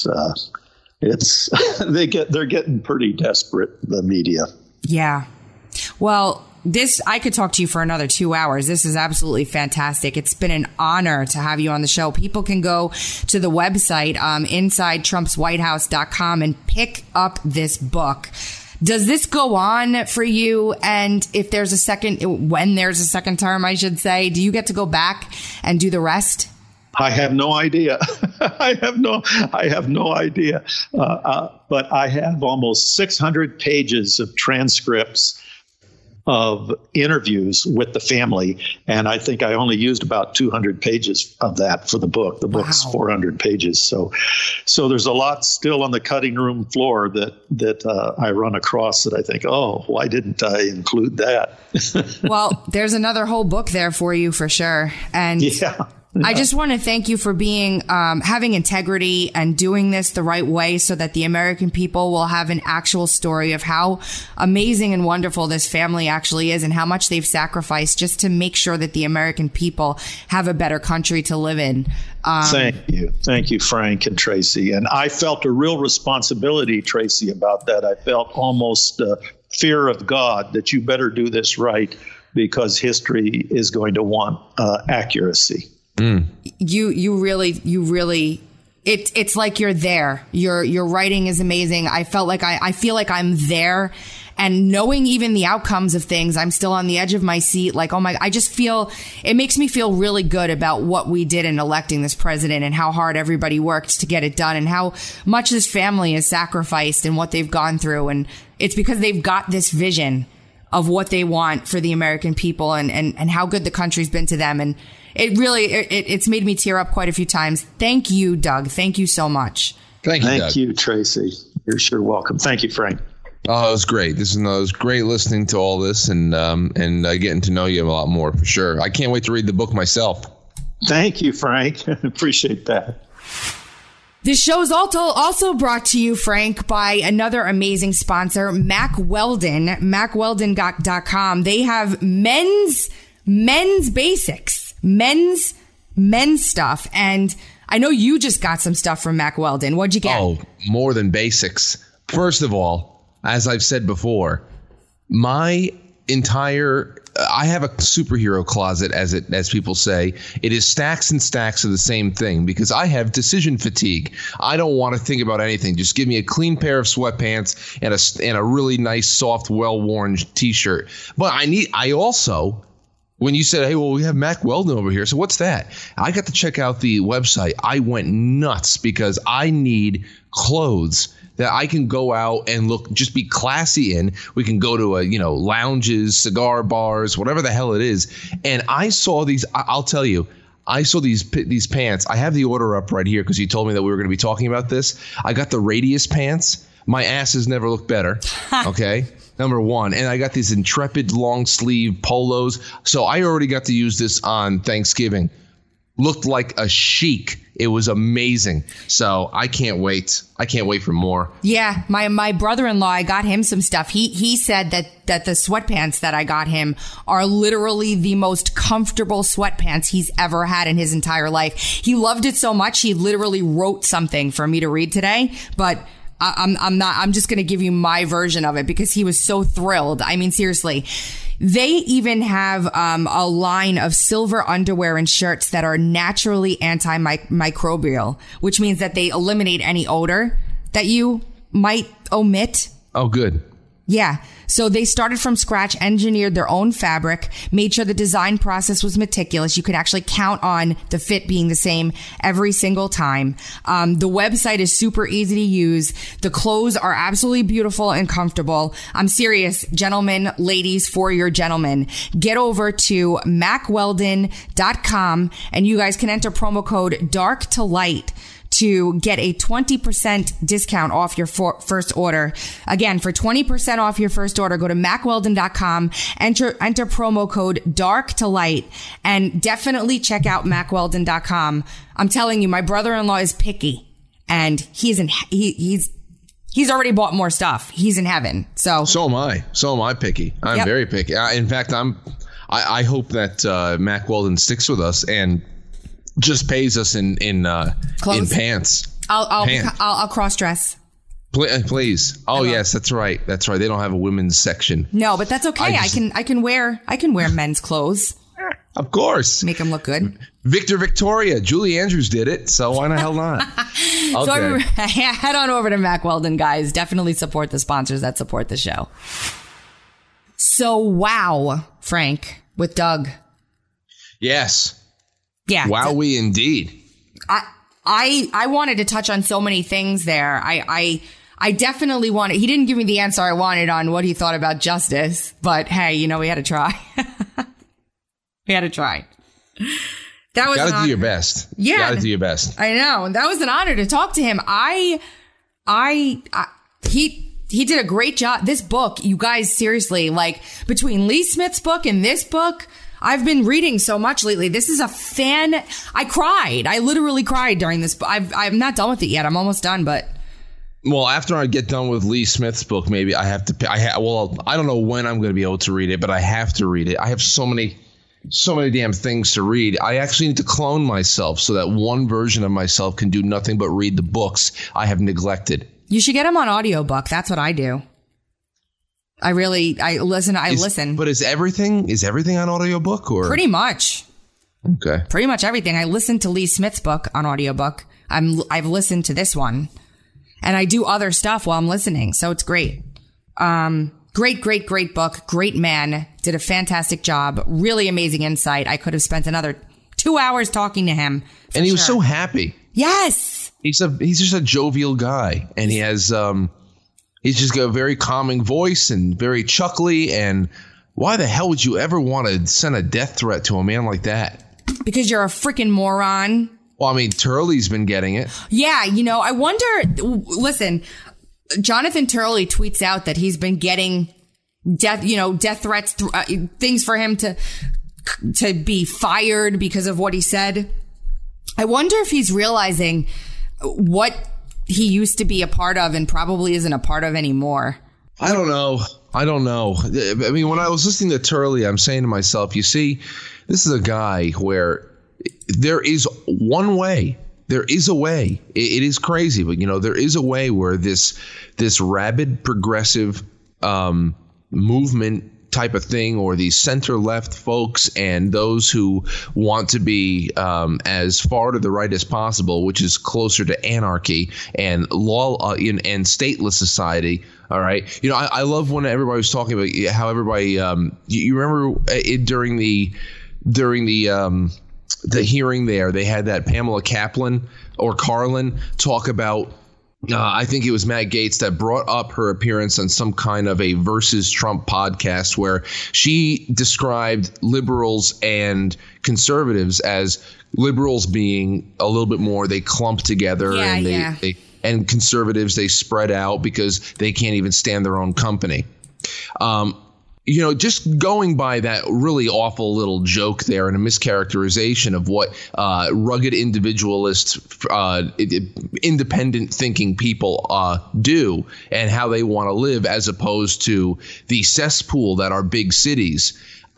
They're getting pretty desperate, the media. Yeah. Well, I could talk to you for another 2 hours. This is absolutely fantastic. It's been an honor to have you on the show. People can go to the website, InsideTrumpsWhiteHouse.com, and pick up this book. Does this go on for you? And when there's a second term, I should say, do you get to go back and do the rest? I have no idea. I have no idea. But I have almost 600 pages of transcripts of interviews with the family. And I think I only used about 200 pages of that for the book. The book's 400 pages. So there's a lot still on the cutting room floor that I run across that I think, oh, why didn't I include that? Well, there's another whole book there for you for sure. And yeah. I just want to thank you for being, having integrity and doing this the right way so that the American people will have an actual story of how amazing and wonderful this family actually is and how much they've sacrificed just to make sure that the American people have a better country to live in. Thank you. Thank you, Frank and Tracy. And I felt a real responsibility, Tracy, about that. I felt almost fear of God that you better do this right because history is going to want accuracy. Mm. You really, it's like you're there. Your writing is amazing. I feel like I'm there, and knowing even the outcomes of things, I'm still on the edge of my seat. Like, I just feel, it makes me feel really good about what we did in electing this president and how hard everybody worked to get it done and how much this family has sacrificed and what they've gone through. And it's because they've got this vision of what they want for the American people and how good the country's been to them. And it really, it's made me tear up quite a few times. Thank you, Doug. Thank you so much. Thank you, Doug. Tracy. You're sure welcome. Thank you, Frank. Oh, it was great. It was great listening to all this and getting to know you a lot more for sure. I can't wait to read the book myself. Thank you, Frank. Appreciate that. This show is also brought to you, Frank, by another amazing sponsor, Mack Weldon, MackWeldon.com. They have men's basics, men's stuff. And I know you just got some stuff from Mack Weldon. What'd you get? Oh, more than basics. First of all, as I've said before, My entire I have a superhero closet, as people say. It is stacks and stacks of the same thing because I have decision fatigue. I don't want to think about anything. Just give me a clean pair of sweatpants and a really nice, soft, well-worn T-shirt. But I also, when you said, hey, well, we have Mack Weldon over here. So what's that? I got to check out the website. I went nuts because I need clothes that I can go out and just be classy in. We can go to lounges, cigar bars, whatever the hell it is. And I saw these. I'll tell you, I saw these pants. I have the order up right here because you told me that we were going to be talking about this. I got the Radius pants. My ass has never looked better. Okay. Number one. And I got these Intrepid long sleeve polos. So I already got to use this on Thanksgiving. Looked like a chic. It was amazing. So I can't wait. I can't wait for more. Yeah, my brother-in-law, I got him some stuff. He said that the sweatpants that I got him are literally the most comfortable sweatpants he's ever had in his entire life. He loved it so much he literally wrote something for me to read today, but I'm just going to give you my version of it because he was so thrilled. I mean, seriously. They even have a line of silver underwear and shirts that are naturally antimicrobial, which means that they eliminate any odor that you might omit. Oh, good. Yeah. So they started from scratch, engineered their own fabric, made sure the design process was meticulous. You could actually count on the fit being the same every single time. The website is super easy to use. The clothes are absolutely beautiful and comfortable. I'm serious, gentlemen, ladies, for your gentlemen. Get over to MackWeldon.com and you guys can enter promo code Dark to Light to get a 20% discount off your first order. Again, for 20% off your first order, go to MackWeldon.com, enter promo code Dark to Light, and definitely check out MackWeldon.com. I'm telling you, my brother-in-law is picky, and he's already bought more stuff. He's in heaven. So am I. So am I picky. I'm very picky. In fact, I hope that Mack Weldon sticks with us and just pays us in pants. I'll cross dress. Please. Oh yes, that's right. That's right. They don't have a women's section. No, but that's okay. I can wear men's clothes. Of course. Make them look good. Victoria. Julie Andrews did it, so why the hell not? Okay. So head on over to Mack Weldon, guys. Definitely support the sponsors that support the show. So wow, Frank, with Doug. Yes. Yeah. Wowee indeed. I wanted to touch on so many things there. I definitely wanted, he didn't give me the answer I wanted on what he thought about justice, but hey, we had to try. We had to try. That was gotta do your best. Yeah. Gotta do your best. I know. That was an honor to talk to him. He did a great job. This book, you guys, seriously, like between Lee Smith's book and this book, I've been reading so much lately. This is I cried. I literally cried during this. I'm not done with it yet. I'm almost done, but. Well, after I get done with Lee Smith's book, maybe I have to. I don't know when I'm going to be able to read it, but I have to read it. I have so many damn things to read. I actually need to clone myself so that one version of myself can do nothing but read the books I have neglected. You should get them on audiobook. That's what I do. I listen. But is everything on audiobook or? Pretty much. Okay. Pretty much everything. I listened to Lee Smith's book on audiobook. I've listened to this one and I do other stuff while I'm listening. So it's great. Great book. Great man. Did a fantastic job. Really amazing insight. I could have spent another 2 hours talking to him. And he was so happy. Yes. He's just a jovial guy and he has, he's just got a very calming voice and very chuckly. And why the hell would you ever want to send a death threat to a man like that? Because you're a freaking moron. Well, I mean, Turley's been getting it. Yeah, I wonder. Listen, Jonathan Turley tweets out that he's been getting death threats, things for him to be fired because of what he said. I wonder if he's realizing what he used to be a part of and probably isn't a part of anymore. I don't know. I mean, when I was listening to Turley, I'm saying to myself, you see, this is a guy where there is one way. There is a way. It is crazy, but there is a way where this rabid progressive movement type of thing, or these center left folks and those who want to be as far to the right as possible, which is closer to anarchy and law and stateless society. All right. I love when everybody was talking about how everybody you remember during the hearing there, they had that Pamela Kaplan or Carlin talk about I think it was Matt Gaetz that brought up her appearance on some kind of a versus Trump podcast where she described liberals and conservatives as liberals being a little bit more, they clump together and conservatives, they spread out because they can't even stand their own company. Just going by that really awful little joke there and a mischaracterization of what rugged individualist, independent thinking people do and how they want to live, as opposed to the cesspool that are big cities.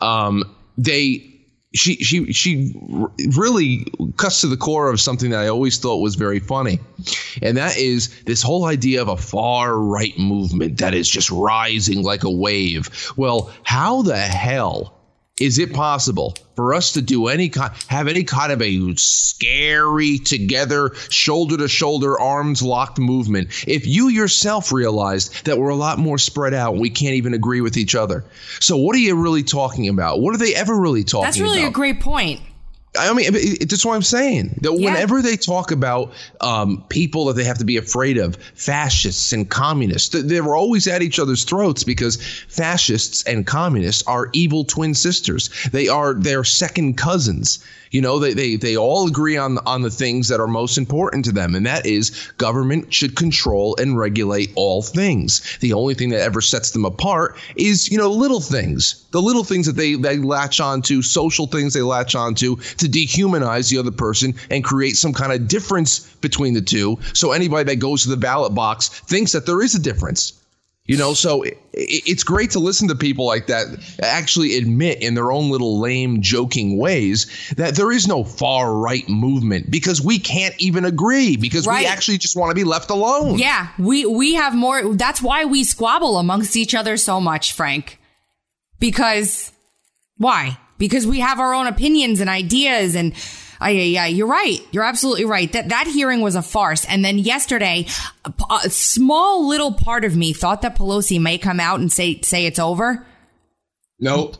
She really cuts to the core of something that I always thought was very funny. And that is this whole idea of a far right movement that is just rising like a wave. Well, how the hell is it possible for us to do have any kind of a scary together, shoulder to shoulder, arms locked movement if you yourself realized that we're a lot more spread out and we can't even agree with each other? So what are you really talking about? What are they ever really talking about? That's really a great point. I mean, that's what I'm saying. That whenever they talk about people that they have to be afraid of, fascists and communists, they're always at each other's throats because fascists and communists are evil twin sisters. They're second cousins. They all agree on the things that are most important to them, and that is government should control and regulate all things. The only thing that ever sets them apart is, little things. The little things that they latch onto, social things they latch onto to dehumanize the other person and create some kind of difference between the two. So anybody that goes to the ballot box thinks that there is a difference. So it's great to listen to people like that actually admit in their own little lame, joking ways that there is no far right movement because we can't even agree because we actually just want to be left alone. Yeah, we have more. That's why we squabble amongst each other so much, Frank. Because why? Because we have our own opinions and ideas and you're right. You're absolutely right. That hearing was a farce. And then yesterday, a small little part of me thought that Pelosi may come out and say it's over. Nope.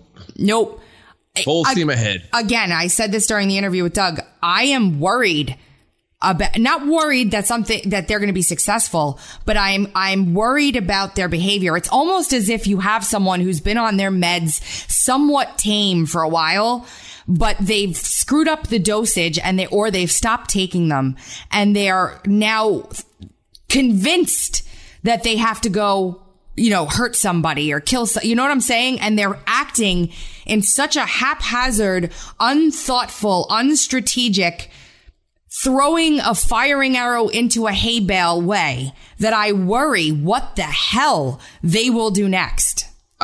Full steam ahead. Again, I said this during the interview with Doug. I am worried about, not worried that they're going to be successful, but I'm worried about their behavior. It's almost as if you have someone who's been on their meds somewhat tame for a while, but they've screwed up the dosage or they've stopped taking them, and they are now convinced that they have to go, hurt somebody or kill. You know what I'm saying? And they're acting in such a haphazard, unthoughtful, unstrategic, throwing a firing arrow into a hay bale way that I worry what the hell they will do next.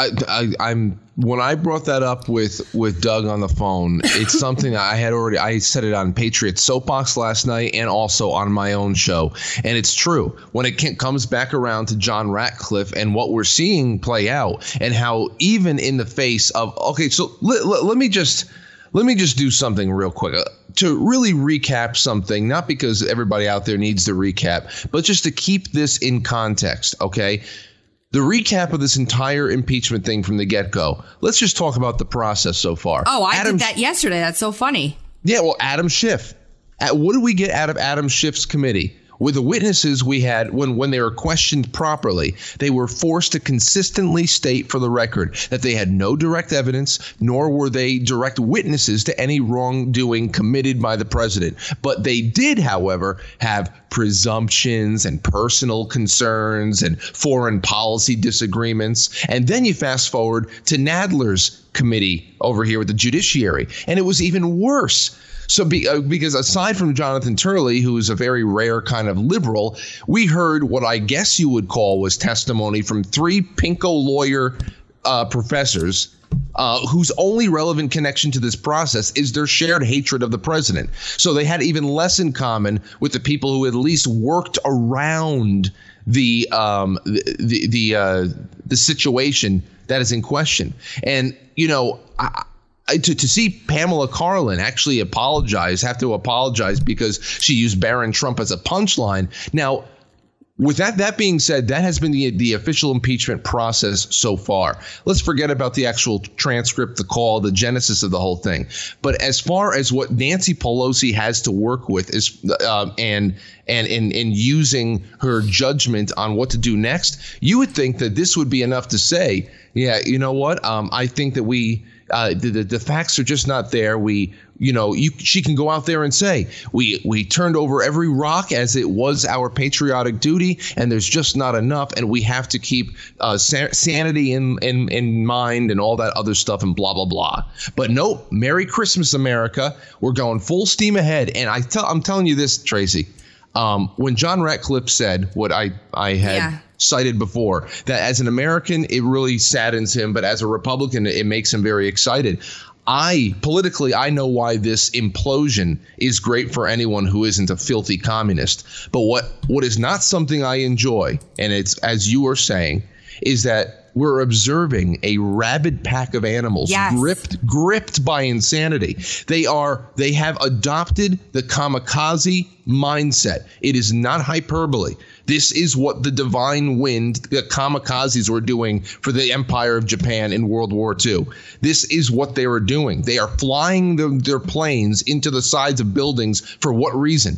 When I brought that up with Doug on the phone, it's something I said it on Patriot Soapbox last night and also on my own show. And it's true. When it comes back around to John Ratcliffe and what we're seeing play out and how even in the face of, okay, so let me just do something real quick to really recap something, not because everybody out there needs to recap, but just to keep this in context. Okay. The recap of this entire impeachment thing from the get-go. Let's just talk about the process so far. Oh, I did that yesterday. That's so funny. Yeah, well, Adam Schiff. What did we get out of Adam Schiff's committee? With the witnesses we had, when they were questioned properly, they were forced to consistently state for the record that they had no direct evidence, nor were they direct witnesses to any wrongdoing committed by the president. But they did, however, have presumptions and personal concerns and foreign policy disagreements. And then you fast forward to Nadler's committee over here with the judiciary, and it was even worse. So because aside from Jonathan Turley, who is a very rare kind of liberal, we heard what I guess you would call was testimony from three pinko lawyer professors whose only relevant connection to this process is their shared hatred of the president. So they had even less in common with the people who at least worked around the situation that is in question. And, you know, to see Pamela Karlan actually have to apologize because she used Barron Trump as a punchline. Now, with that being said, that has been the official impeachment process so far. Let's forget about the actual transcript, the call, the genesis of the whole thing. But as far as what Nancy Pelosi has to work with is and using her judgment on what to do next, you would think that this would be enough to say, yeah, you know what? I think that the facts are just not there. She can go out there and say we turned over every rock as it was our patriotic duty, and there's just not enough, and we have to keep sanity in mind and all that other stuff and blah blah blah. But nope, Merry Christmas, America. We're going full steam ahead, and I'm telling you this, Tracy. When John Ratcliffe said what I had cited before, that as an American, it really saddens him, but as a Republican, it makes him very excited. Politically, I know why this implosion is great for anyone who isn't a filthy communist. But what is not something I enjoy, and it's, as you were saying, is that we're observing a rabid pack of animals gripped by insanity. They have adopted the kamikaze mindset. It is not hyperbole. This is what the divine wind, the kamikazes, were doing for the Empire of Japan in World War II. This is what they were doing. They are flying their planes into the sides of buildings for what reason?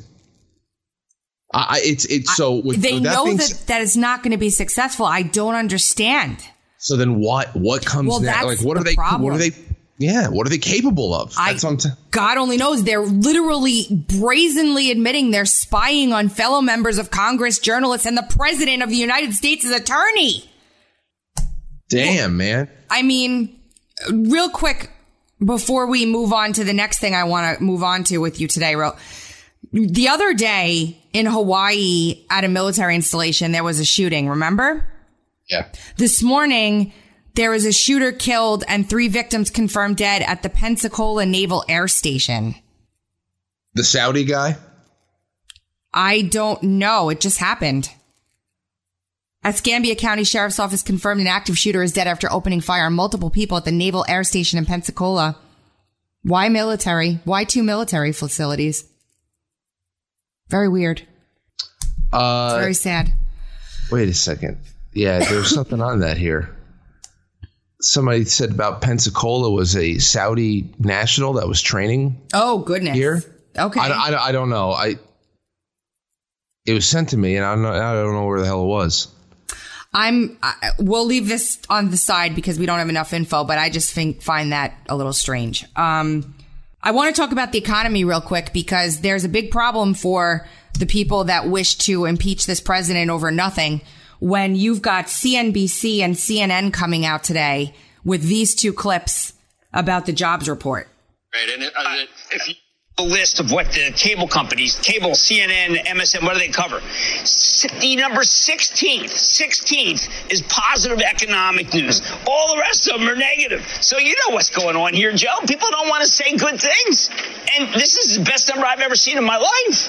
They know that is not going to be successful. I don't understand. So then what comes next? Like, what are they capable of? God only knows. They're literally brazenly admitting they're spying on fellow members of Congress, journalists, and the president of the United States' attorney. Damn, man. I mean, real quick, before we move on to the next thing I want to move on to with you today, the other day in Hawaii at a military installation, there was a shooting, remember? Yeah. This morning, there was a shooter killed and 3 victims confirmed dead at the Pensacola Naval Air Station. The Saudi guy? I don't know. It just happened. Escambia County Sheriff's Office confirmed an active shooter is dead after opening fire on multiple people at the Naval Air Station in Pensacola. Why military? Why 2 military facilities? Very weird. It's very sad. Wait a second. Yeah, there's something on that here. Somebody said about Pensacola was a Saudi national that was training. Oh, goodness. Here. Okay. I don't know. It was sent to me, and I don't know where the hell it was. We'll leave this on the side because we don't have enough info, but I just find that a little strange. I want to talk about the economy real quick because there's a big problem for the people that wish to impeach this president over nothing when you've got CNBC and CNN coming out today with these 2 clips about the jobs report. Right. And if you a list of what the cable companies, cable, CNN, MSN, what do they cover? The number 16th is positive economic news. All the rest of them are negative. So you know what's going on here, Joe. People don't want to say good things. And this is the best number I've ever seen in my life.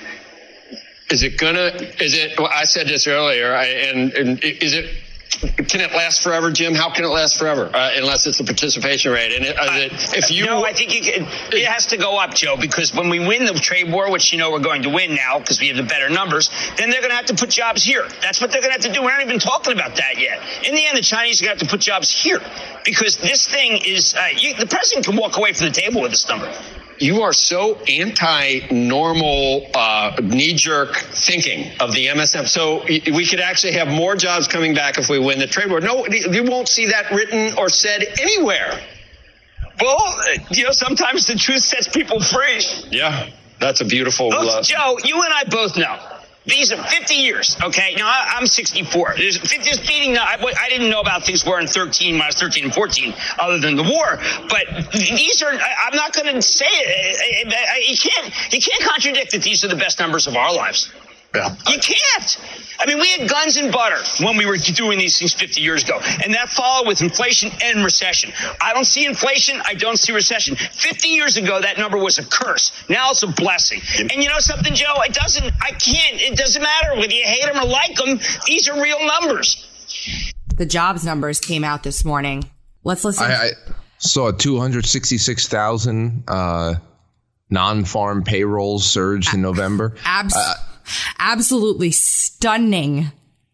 Well, I said this earlier, can it last forever, Jim? How can it last forever? Unless it's the participation rate. And I think it has to go up, Joe, because when we win the trade war, which you know we're going to win now because we have the better numbers, then they're going to have to put jobs here. That's what they're going to have to do. We're not even talking about that yet. In the end, the Chinese are going to have to put jobs here because this thing is the president can walk away from the table with this number. You are so anti-normal, knee-jerk thinking of the MSM. So we could actually have more jobs coming back if we win the trade war. No, you won't see that written or said anywhere. Well, sometimes the truth sets people free. Yeah, that's a beautiful... Joe, you and I both know. These are 50 years, okay? Now, I'm 64. There's 50 years beating. I didn't know about things were in 13 and 14, other than the war. But these are, I'm not going to say it. You can't contradict that these are the best numbers of our lives. Yeah. You can't. I mean, we had guns and butter when we were doing these things 50 years ago, and that followed with inflation and recession. I don't see inflation. I don't see recession. 50 years ago, that number was a curse. Now it's a blessing. And you know something, Joe? It doesn't matter whether you hate them or like them. These are real numbers. The jobs numbers came out this morning. Let's listen. I saw 266,000 non-farm payrolls surged in November. Absolutely stunning.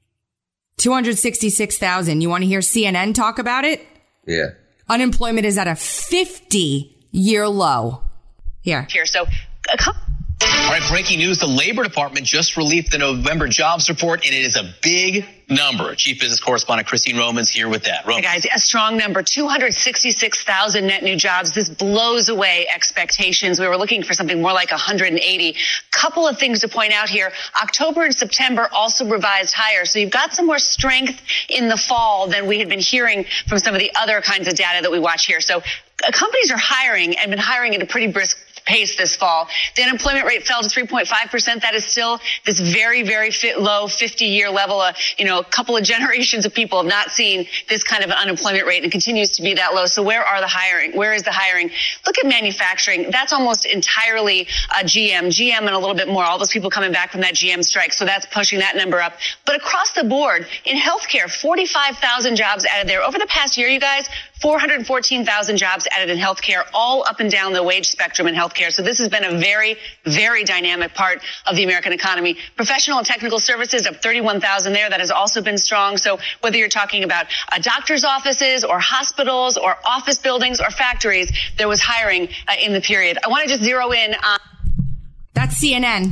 266,000. You want to hear CNN talk about it? Yeah. Unemployment is at a 50-year low. Here. So, all right, breaking news. The Labor Department just released the November jobs report, and it is a big number. Chief Business Correspondent Christine Roman's here with that. Hey guys, a strong number, 266,000 net new jobs. This blows away expectations. We were looking for something more like 180. Couple of things to point out here. October and September also revised higher. So you've got some more strength in the fall than we had been hearing from some of the other kinds of data that we watch here. So companies are hiring and been hiring at a pretty brisk pace this fall. The unemployment rate fell to 3.5%. That is still this very, very low 50-year level. A couple of generations of people have not seen this kind of an unemployment rate, and it continues to be that low. So where are the hiring? Where is the hiring? Look at manufacturing. That's almost entirely GM and a little bit more. All those people coming back from that GM strike. So that's pushing that number up. But across the board, in healthcare, 45,000 jobs added there. Over the past year, you guys, 414,000 jobs added in healthcare, all up and down the wage spectrum in healthcare. So this has been a very, very dynamic part of the American economy. Professional and technical services up 31,000 there. That has also been strong. So whether you're talking about doctor's offices or hospitals or office buildings or factories, there was hiring in the period. I want to just zero in on. That's CNN.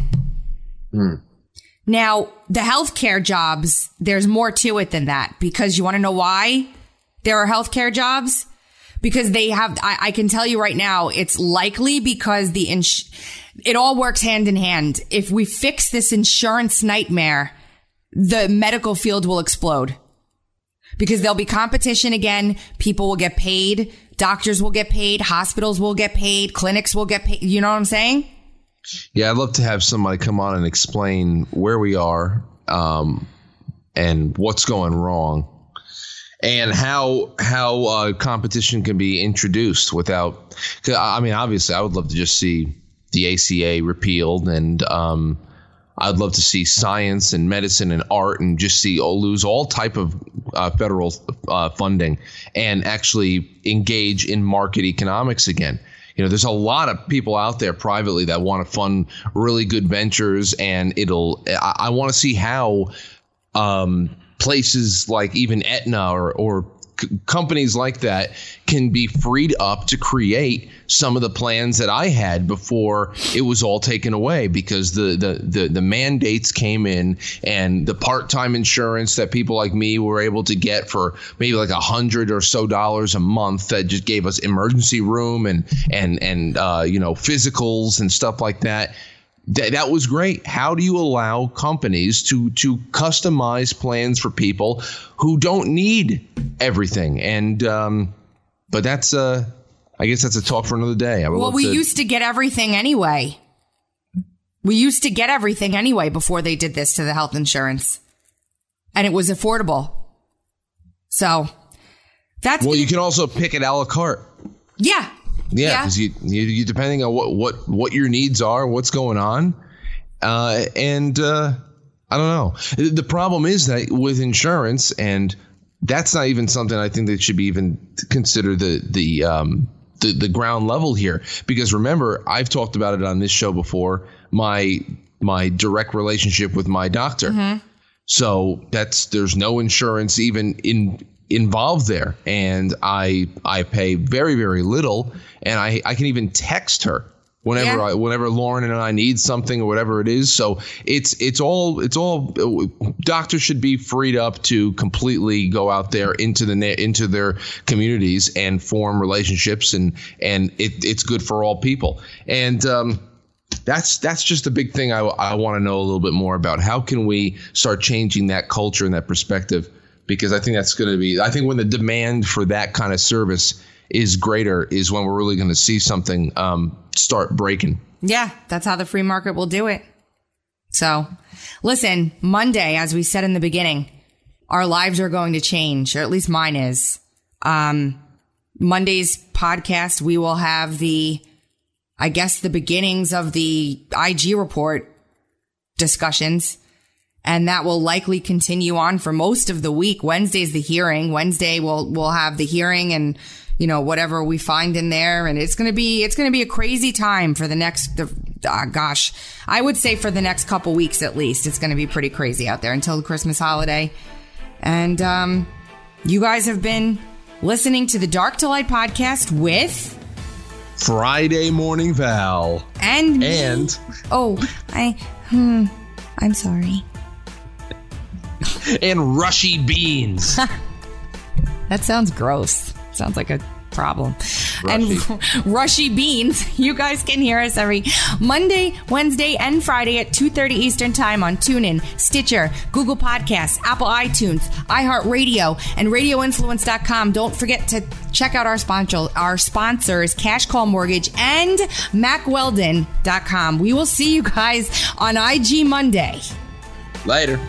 Now, the healthcare jobs, there's more to it than that, because you want to know why there are healthcare jobs? Because they have, I can tell you right now, it's likely because it all works hand in hand. If we fix this insurance nightmare, the medical field will explode, because there'll be competition again. People will get paid. Doctors will get paid. Hospitals will get paid. Clinics will get paid. You know what I'm saying? Yeah, I'd love to have somebody come on and explain where we are and what's going wrong, and how competition can be introduced without. I mean, obviously, I would love to just see the ACA repealed, and I'd love to see science and medicine and art and just lose all type of federal funding and actually engage in market economics again. You know, there's a lot of people out there privately that want to fund really good ventures, and I want to see how places like even Aetna or companies like that can be freed up to create some of the plans that I had before it was all taken away, because the mandates came in, and the part-time insurance that people like me were able to get for maybe like $100 or so a month, that just gave us emergency room and physicals and stuff like that. That was great. How do you allow companies to customize plans for people who don't need everything? And but that's I guess that's a talk for another day. We used to get everything anyway. We used to get everything anyway before they did this to the health insurance, and it was affordable. So that's you can also pick it a la carte. Yeah. Yeah, because you depending on what your needs are, what's going on, and I don't know. The problem is that with insurance, and that's not even something I think that should be even considered the ground level here. Because remember, I've talked about it on this show before. My direct relationship with my doctor. Mm-hmm. So there's no insurance even involved there, and I pay very, very little, and I can even text her whenever Lauren and I need something or whatever it is. So it's all doctors should be freed up to completely go out there into their communities and form relationships, and it's good for all people. And that's just the big thing I want to know a little bit more about. How can we start changing that culture and that perspective? Because I think that's going to be, I think when the demand for that kind of service is greater is when we're really going to see something start breaking. Yeah, that's how the free market will do it. So listen, Monday, as we said in the beginning, our lives are going to change, or at least mine is. Monday's podcast, we will have the beginnings of the IG report discussions, and that will likely continue on for most of the week. Wednesday's the hearing. Wednesday we'll have the hearing and, whatever we find in there. And it's going to be a crazy time for the next, I would say for the next couple weeks at least. It's going to be pretty crazy out there until the Christmas holiday. And, you guys have been listening to the Dark to Light podcast with Friday Morning Val. And I'm sorry. And Rushy Beans. That sounds gross. Sounds like a problem. Rushy. And Rushy Beans, you guys can hear us every Monday, Wednesday, and Friday at 2:30 Eastern Time on TuneIn, Stitcher, Google Podcasts, Apple iTunes, iHeartRadio, and RadioInfluence.com. Don't forget to check out our sponsors, Cash Call Mortgage and MacWeldon.com. We will see you guys on IG Monday. Later.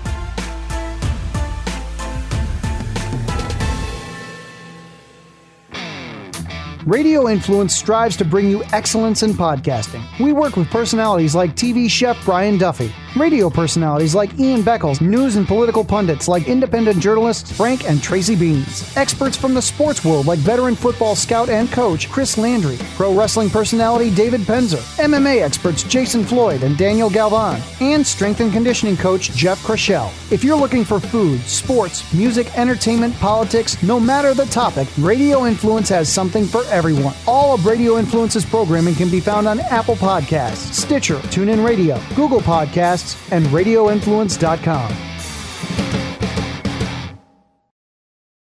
Radio Influence strives to bring you excellence in podcasting. We work with personalities like TV chef Brian Duffy, radio personalities like Ian Beckles, news and political pundits like independent journalists Frank and Tracy Beans, experts from the sports world like veteran football scout and coach Chris Landry, pro wrestling personality David Penzer, MMA experts Jason Floyd and Daniel Galvan, and strength and conditioning coach Jeff Krashell. If you're looking for food, sports, music, entertainment, politics, no matter the topic, Radio Influence has something for everyone. All of Radio Influence's programming can be found on Apple Podcasts, Stitcher, TuneIn Radio, Google Podcasts, and RadioInfluence.com.